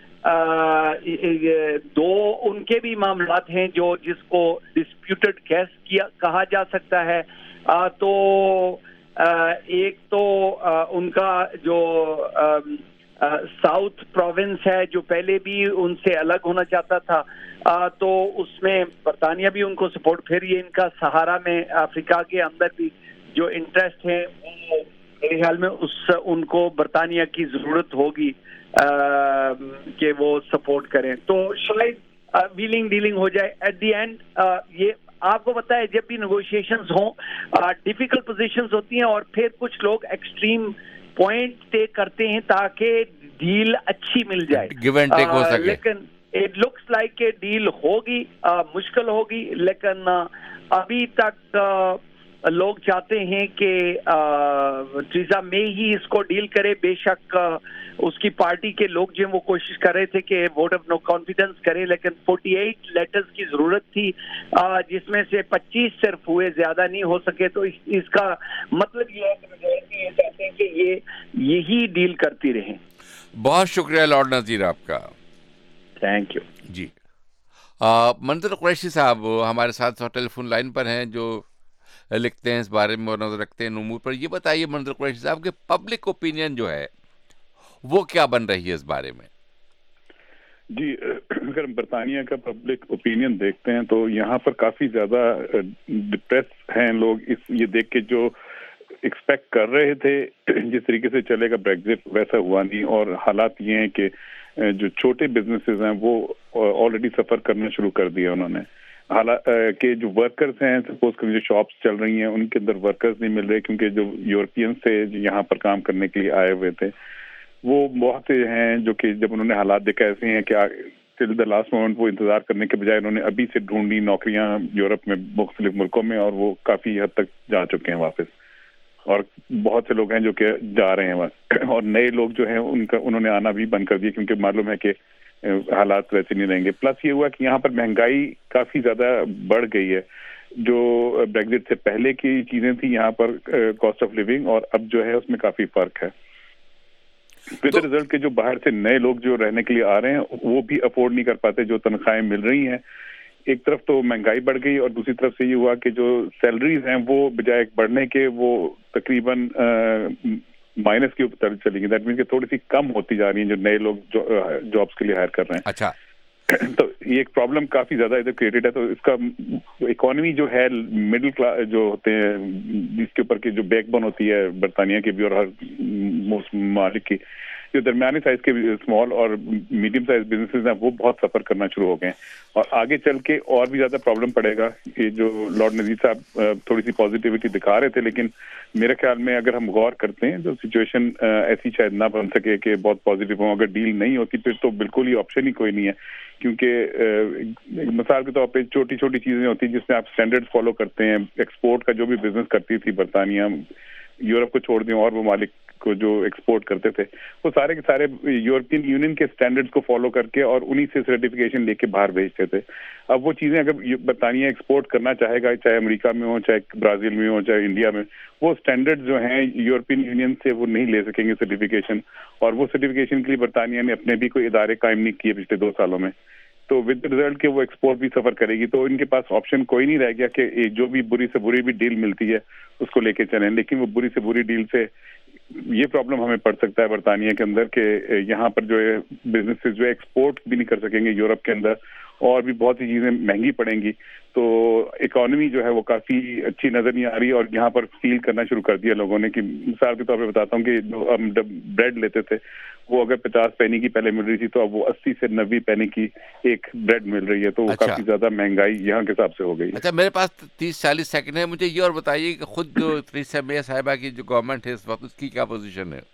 दो उनके भी मामलात हैं जो जिसको डिस्प्यूटेड केस किया कहा जा सकता है, तो एक तो उनका जो साउथ प्रोविंस है जो पहले भी उनसे अलग होना चाहता था, तो उसमें बरतानिया भी उनको सपोर्ट, फिर ये इनका सहारा में अफ्रीका के अंदर भी जो इंटरेस्ट है वो मेरे ख्याल में उनको बरतानिया की जरूरत होगी कि वो सपोर्ट करें, तो शायद व्हीलिंग डीलिंग हो जाए। एट दी एंड ये آپ کو پتا ہے جب بھی نیگوشیشنز ہوں ڈیفیکلٹ پوزیشنز ہوتی ہیں اور پھر کچھ لوگ ایکسٹریم پوائنٹ ٹیک کرتے ہیں تاکہ ڈیل اچھی مل جائے, گیو اینڈ ٹیک ہو سکے. لیکن اٹ لکس لائک کہ ڈیل ہوگی, مشکل ہوگی, لیکن ابھی تک لوگ چاہتے ہیں کہ ٹریزا مے ہی اس کو ڈیل کرے. بے شک اس کی پارٹی کے لوگ جو وہ کوشش کر رہے تھے کہ ووٹ آف نو کانفیڈنس کرے, لیکن 48 لیٹرز کی ضرورت تھی جس میں سے 25 صرف ہوئے, زیادہ نہیں ہو سکے. تو اس کا مطلب یہ ہے کہ میجورٹی یہ چاہتے ہیں کہ یہی ڈیل کرتی رہیں. بہت شکریہ لارڈ نذیر آپ کا. Thank you. جی منظر قریشی صاحب ہمارے ساتھ ٹیلی فون لائن پر ہیں جو لکھتے ہیں اس بارے میں اور نظر رکھتے ہیں امور پر. یہ بتائیے منظر قریشی صاحب کہ پبلک اوپینین جو ہے وہ کیا بن رہی ہے اس بارے میں؟ جی اگر ہم برطانیہ کا پبلک اوپینین دیکھتے ہیں تو یہاں پر کافی زیادہ ڈپریس ہیں لوگ اس یہ دیکھ کے جو ایکسپیکٹ کر رہے تھے جس طریقے سے چلے گا بریگزٹ ویسا ہوا نہیں. اور حالات یہ ہیں کہ جو چھوٹے بزنسز ہیں وہ آلریڈی سفر کرنا شروع کر دیا انہوں نے. حالانکہ جو ورکرز ہیں سپوز کہ جو شاپس چل رہی ہیں ان کے اندر ورکرز نہیں مل رہے کیونکہ جو یورپینس تھے جو یہاں پر کام کرنے کے لیے آئے ہوئے تھے وہ بہت سے ہیں جو کہ جب انہوں نے حالات دیکھا ایسے ہیں کہ ٹل دا لاسٹ مومنٹ وہ انتظار کرنے کے بجائے انہوں نے ابھی سے ڈھونڈی نوکریاں یورپ میں مختلف ملکوں میں اور وہ کافی حد تک جا چکے ہیں واپس. اور بہت سے لوگ ہیں جو کہ جا رہے ہیں وہاں اور نئے لوگ جو ہیں انہوں نے آنا بھی بند کر دیا کیونکہ معلوم ہے کہ حالات ویسے نہیں رہیں گے. پلس یہ ہوا کہ یہاں پر مہنگائی کافی زیادہ بڑھ گئی ہے. جو بریگزٹ سے پہلے کی چیزیں تھیں یہاں پر کاسٹ آف لیونگ اور اب جو ہے اس میں کافی فرق ہے. ود رزلٹ کے جو باہر سے نئے لوگ جو رہنے کے لیے آ رہے ہیں وہ بھی افورڈ نہیں کر پاتے جو تنخواہیں مل رہی ہیں. ایک طرف تو مہنگائی بڑھ گئی اور دوسری طرف سے یہ ہوا کہ جو سیلریز ہیں وہ بجائے بڑھنے کے وہ تقریباً مائنس کی اوپر چلی گئی. دیٹ مینس کہ تھوڑی سی کم ہوتی جا رہی ہیں جو نئے لوگ جابس کے لیے ہائر کر رہے ہیں. اچھا تو یہ ایک پرابلم کافی زیادہ ادھر کریٹڈ ہے. تو اس کا اکانومی جو ہے مڈل کلاس جو ہوتے ہیں جس کے اوپر کی جو بیک بون ہوتی ہے برطانیہ کی بھی اور ہر ممالک کی جو درمیانی سائز کے اسمال اور میڈیم سائز بزنسز ہیں وہ بہت سفر کرنا شروع ہو گئے ہیں اور آگے چل کے اور بھی زیادہ پرابلم پڑے گا. یہ جو لارڈ نذیر صاحب تھوڑی سی پازیٹیوٹی دکھا رہے تھے لیکن میرے خیال میں اگر ہم غور کرتے ہیں تو سچویشن ایسی شاید نہ بن سکے کہ بہت پازیٹیو ہوں. اگر ڈیل نہیں ہوتی پھر تو بالکل ہی آپشن ہی کوئی نہیں ہے کیونکہ مثال کے طور پہ چھوٹی چھوٹی چیزیں ہوتی ہیں جس میں آپ اسٹینڈرڈ فالو کرتے ہیں. ایکسپورٹ کا جو بھی بزنس کرتی تھی برطانیہ یورپ کو چھوڑ دیں اور ممالک کو جو ایکسپورٹ کرتے تھے وہ سارے کے سارے یورپین یونین کے اسٹینڈرڈز کو فالو کر کے اور انہی سے سرٹیفکیشن لے کے باہر بھیجتے تھے. اب وہ چیزیں اگر برطانیہ ایکسپورٹ کرنا چاہے گا چاہے امریکہ میں ہو چاہے برازیل میں ہو چاہے انڈیا میں وہ اسٹینڈرڈ جو ہیں یورپین یونین سے وہ نہیں لے سکیں گے سرٹیفکیشن. اور وہ سرٹیفکیشن کے لیے برطانیہ نے اپنے بھی کوئی ادارے قائم نہیں کیے پچھلے 2 سالوں میں. تو ود رزلٹ کہ وہ ایکسپورٹ بھی سفر کرے گی تو ان کے پاس آپشن کوئی نہیں رہ گیا کہ جو بھی بری سے بری بھی ڈیل ملتی ہے اس کو لے کے چلیں. لیکن وہ بری سے بری ڈیل سے یہ پرابلم ہمیں پڑ سکتا ہے برطانیہ کے اندر کہ یہاں پر جو ہے بزنسز جو ایکسپورٹ بھی نہیں کر سکیں گے یورپ کے اندر اور بھی بہت سی چیزیں مہنگی پڑیں گی. تو اکانومی جو ہے وہ کافی اچھی نظر نہیں آ رہی اور یہاں پر فیل کرنا شروع کر دیا لوگوں نے کہ مثال کے طور پہ بتاتا ہوں کہ جو ہم بریڈ لیتے تھے وہ اگر 50 پینی کی پہلے مل رہی تھی تو اب وہ 80 سے 90 پینی کی ایک بریڈ مل رہی ہے. تو وہ کافی زیادہ مہنگائی یہاں کے حساب سے ہو گئی. اچھا میرے پاس 30-40 سیکنڈ ہے, مجھے یہ اور بتائیے کہ خود جو تھریسا مے صاحبہ کی جو گورنمنٹ ہے اس وقت اس کی کیا پوزیشن ہے؟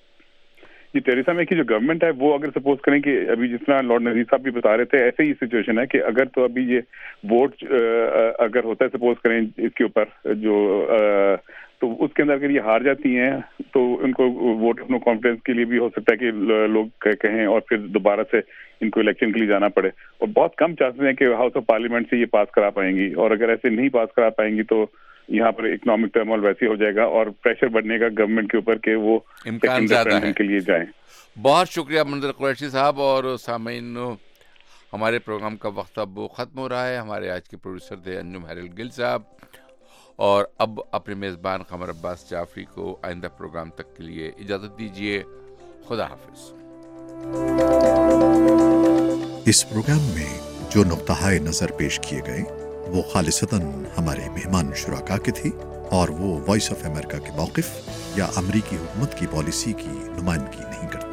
جی تھریسا مے کی جو گورنمنٹ ہے وہ اگر سپوز کریں کہ ابھی جس طرح لارڈ نذیر صاحب بھی بتا رہے تھے ایسے ہی سچویشن ہے کہ اگر تو ابھی یہ ووٹ اگر ہوتا ہے سپوز کریں اس کے اوپر جو تو اس کے اندر اگر یہ ہار جاتی ہیں تو ان کو ووٹ آف نو کانفیڈنس کے لیے بھی ہو سکتا ہے کہ لوگ کہیں اور پھر دوبارہ سے ان کو الیکشن کے لیے جانا پڑے. اور بہت کم چانسز ہیں کہ ہاؤس آف پارلیمنٹ سے یہ پاس کرا پائیں گی اور اگر ایسے نہیں پاس کرا پائیں گی تو یہاں پر اکنامک ٹرمول ویسے ہو جائے گا اور پریشر بڑھنے کا گورنمنٹ کے اوپر کہ وہ امکان زیادہ ہے کے لیے جائیں. بہت شکریہ منظر قریشی صاحب. اور سامعین ہمارے پروگرام کا وقت اب ختم ہو رہا ہے. ہمارے آج کے پروڈیوسر تھے انجم ہیرل گل صاحب اور اب اپنے میزبان قمر عباس جعفری کو آئندہ پروگرام تک کے لیے اجازت دیجیے. خدا حافظ. اس پروگرام میں جو نقطۂ نظر پیش کیے گئے وہ خالصتاً ہمارے مہمان شرکا کی تھی اور وہ وائس آف امریکہ کے موقف یا امریکی حکومت کی پالیسی کی نمائندگی نہیں کرتے.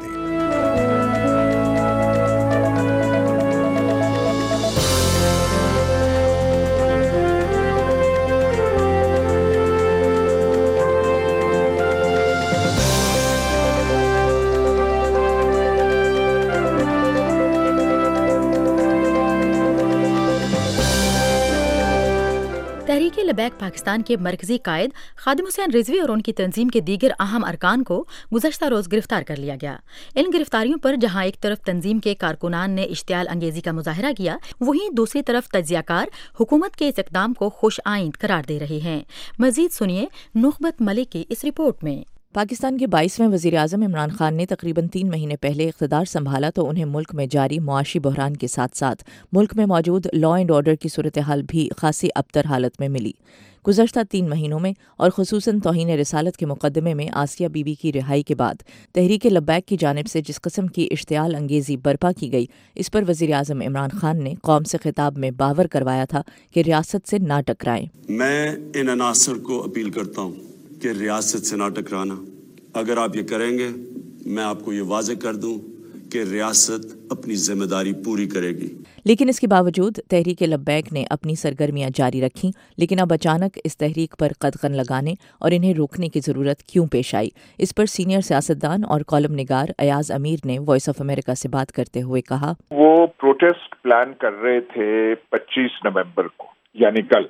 लबैक पाकिस्तान के मरकजी कायद खादिम हुसैन रिजवी और उनकी तंजीम के दीगर अहम अरकान को गुज़श्ता रोज़ गिरफ्तार कर लिया गया। इन गिरफ्तारियों पर जहां एक तरफ तंजीम के कारकुनान ने इश्तियाल अंगेजी का मुजाहरा किया, वहीं दूसरी तरफ तज्जियाकार हुकूमत के इस इक़दाम को खुश आइंद करार दे रहे हैं। मज़ीद सुनिए नुखबत मलिक की इस रिपोर्ट में। पाकिस्तान के 22वें वज़ीर-ए-आज़म इमरान खान ने तकरीबन 3 महीने पहले इक़्तिदार संभाला तो उन्हें मुल्क में जारी मुआशी बहरान के साथ साथ मुल्क में मौजूद लॉ एंड ऑर्डर की सूरत हाल भी खासी अबतर हालत में मिली। गुज़श्ता 3 महीनों में और ख़ुसूसन तौहीन रिसालत के मुकदमे में आसिया बीबी की रिहाई के बाद तहरीक लब्बैक की जानिब से जिस किस्म की इश्तियाल अंगेज़ी बर्पा की गई, इस पर वज़ीर-ए-आज़म इमरान खान ने कौम से खिताब में बावर करवाया था कि रियासत से ना टकराएं। मैं इन अनासर को अपील करता हूँ कि रियासत से ना टकराना। अगर आप ये करेंगे, मैं आपको ये वाज़ेह कर दूं कि रियासत अपनी जिम्मेदारी पूरी करेगी। लेकिन इसके बावजूद तहरीक लब्बैक ने अपनी सरगर्मियां जारी रखीं। लेकिन अब अचानक इस तहरीक पर कदगन लगाने और इन्हें रोकने की ज़रूरत क्यों पेश आई, इस पर सीनियर सियासतदान और कॉलम निगार अयाज अमीर ने वॉइस ऑफ अमेरिका से बात करते हुए कहा, वो प्रोटेस्ट प्लान कर रहे थे 25 नवंबर को, यानी कल,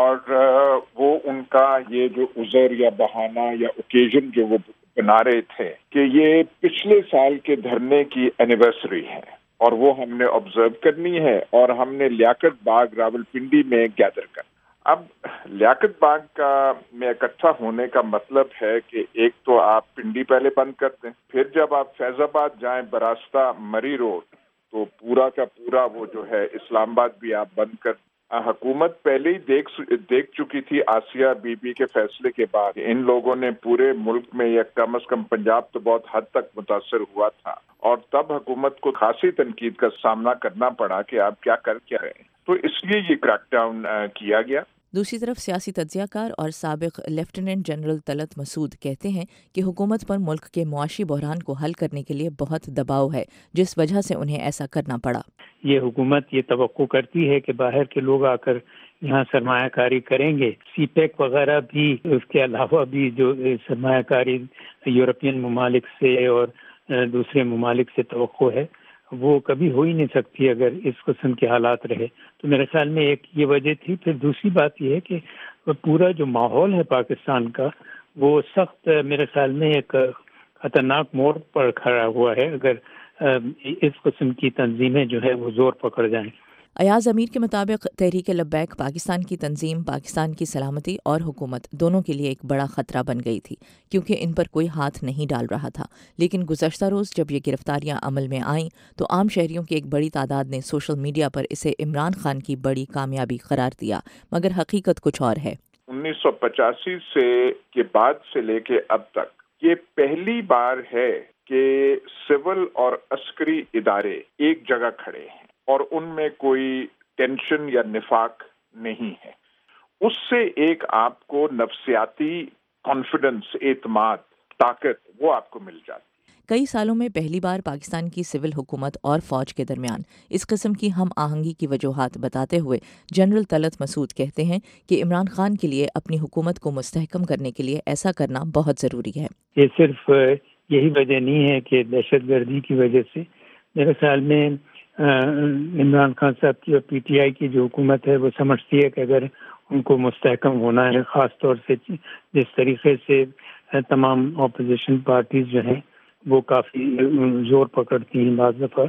और वो उनका ये जो उज़र या बहाना या ओकेजन जो वो बना रहे थे कि ये पिछले साल के धरने की एनिवर्सरी है और वो हमने ऑब्जर्व करनी है और हमने लियाकत बाग रावलपिंडी में गैदर करना। अब लियाकत बाग का में इकट्ठा होने का मतलब है कि एक तो आप पिंडी पहले बंद कर दें, फिर जब आप फैजाबाद जाएं बरास्ता मरी रोड तो पूरा का पूरा वो जो है इस्लामाबाद भी आप बंद कर। हुकूमत पहले ही देख चुकी थी आसिया बीबी के फैसले के बाद इन लोगों ने पूरे मुल्क में या कम से कम पंजाब तो बहुत हद तक मुतासर हुआ था और तब हुकूमत को खासी तनकीद का सामना करना पड़ा कि आप क्या कर क्या रहे हैं, तो इसलिए ये क्रैकडाउन किया गया। दूसरी तरफ सियासी तज्जियाकार और साबिक लेफ्टिनेंट जनरल तलत मसूद कहते हैं कि हुकूमत पर मुल्क के मुआशी बहरान को हल करने के लिए बहुत दबाव है, जिस वजह से उन्हें ऐसा करना पड़ा। ये हुकूमत ये तवक्को करती है कि बाहर के लोग आकर यहाँ सरमायाकारी करेंगे। सीपेक वगैरह भी, उसके अलावा भी जो सरमायाकारी यूरोपियन ममालिक से और दूसरे ममालिक से तवक्को है, वो कभी हो ही नहीं सकती अगर इस किस्म के हालात रहे। तो मेरे ख्याल में एक ये वजह थी। फिर दूसरी बात ये है कि पूरा जो माहौल है पाकिस्तान का, वो सख्त मेरे ख्याल में एक खतरनाक मोड़ पर खड़ा हुआ है अगर इस किस्म की तंजीमें जो है वो जोर पकड़ जाएं। अयाज अमीर के मुताबिक तहरीक लब्बैक पाकिस्तान की तंजीम, पाकिस्तान की सलामती और हुकूमत दोनों के लिए एक बड़ा खतरा बन गई थी, क्योंकि इन पर कोई हाथ नहीं डाल रहा था। लेकिन गुज़श्ता रोज़ जब ये गिरफ्तारियां अमल में आईं तो आम शहरियों की एक बड़ी तादाद ने सोशल मीडिया पर इसे इमरान खान की बड़ी कामयाबी करार दिया, मगर हकीकत कुछ और है। 1985 के बाद से लेके अब तक ये पहली बार है कि सिविल और अस्करी इदारे एक जगह खड़े हैं और उनमें कोई टेंशन या निफाक नहीं है। उससे एक आपको नफ्सियाती कॉन्फिडेंस, एतमाद, ताकत वो आपको मिल जाती है। कई सालों में पहली बार पाकिस्तान की सिविल हुकूमत और फौज के दरमियान इस किस्म की हम आहंगी की वजूहात बताते हुए जनरल तलत मसूद कहते हैं कि इमरान खान के लिए अपनी हुकूमत को मुस्तहकम करने के लिए ऐसा करना बहुत ज़रूरी है। ये सिर्फ यही वजह नहीं है कि दहशतगर्दी की वजह से, मेरे ख्याल में इमरान खान साहब की और पीटीआई की जो हुकूमत है वो समझती है कि अगर उनको मुस्तहकम होना है, ख़ास तौर से जिस तरीके से तमाम अपोजिशन पार्टीज जो हैं वो काफ़ी जोर पकड़ती हैं बाज़ दफ़ा,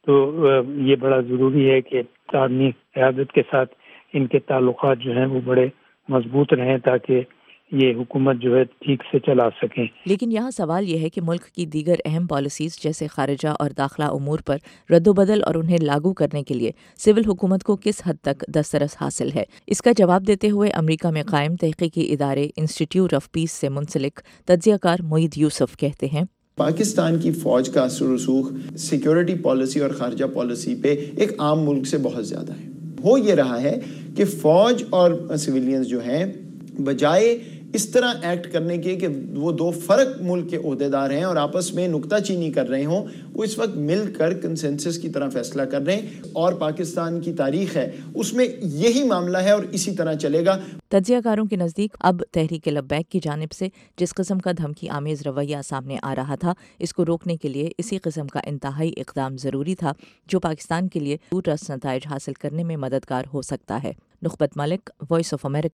तो ये बड़ा ज़रूरी है कि आर्मी क़यादत के साथ इनके ताल्लुकात जो हैं वो बड़े मजबूत रहें ताकि ये हुकूमत जो है ठीक से चला सकें। लेकिन यहाँ सवाल यह है कि मुल्क की दीगर अहम पॉलिसीज़ जैसे खारिजा और दाखिला उमूर पर रद्दोबदल और उन्हें लागू करने के लिए सिविल हुकूमत को किस हद तक दस्तरस हासिल है। इसका जवाब देते हुए अमरीका में कायम तहकीकी इदारे इंस्टीट्यूट ऑफ पीस से मुंसलिक तज्जियाकार मोईद यूसुफ कहते हैं, पाकिस्तान की फ़ौज का असर रसूख सिक्योरिटी पॉलिसी और खारजा पॉलिसी पे एक आम मुल्क से बहुत ज़्यादा है। हो ये रहा है कि फ़ौज और सिविलियंस जो हैं बजाय इस तरह एक्ट करने के कि वो दो फर्क मुल्क के ओहदेदार हैं और आपस में नुक्ताचीनी कर रहे हों, वो इस वक्त मिलकर कंसेंसस की तरह फैसला कर रहे हैं और पाकिस्तान की तारीख है उसमें यही मामला है और इसी तरह चलेगा। तज्जियाकारों के नज़दीक अब तहरीक लब्बैक की जानिब से जिस किस्म का धमकी आमेज़ रवैया सामने आ रहा था, इसको रोकने के लिए इसी किस्म का इंतहाई इक़दाम ज़रूरी था जो पाकिस्तान के लिए दूररस नताइज हासिल करने में मददगार हो सकता है। Nukhbat Malik, Voice of America.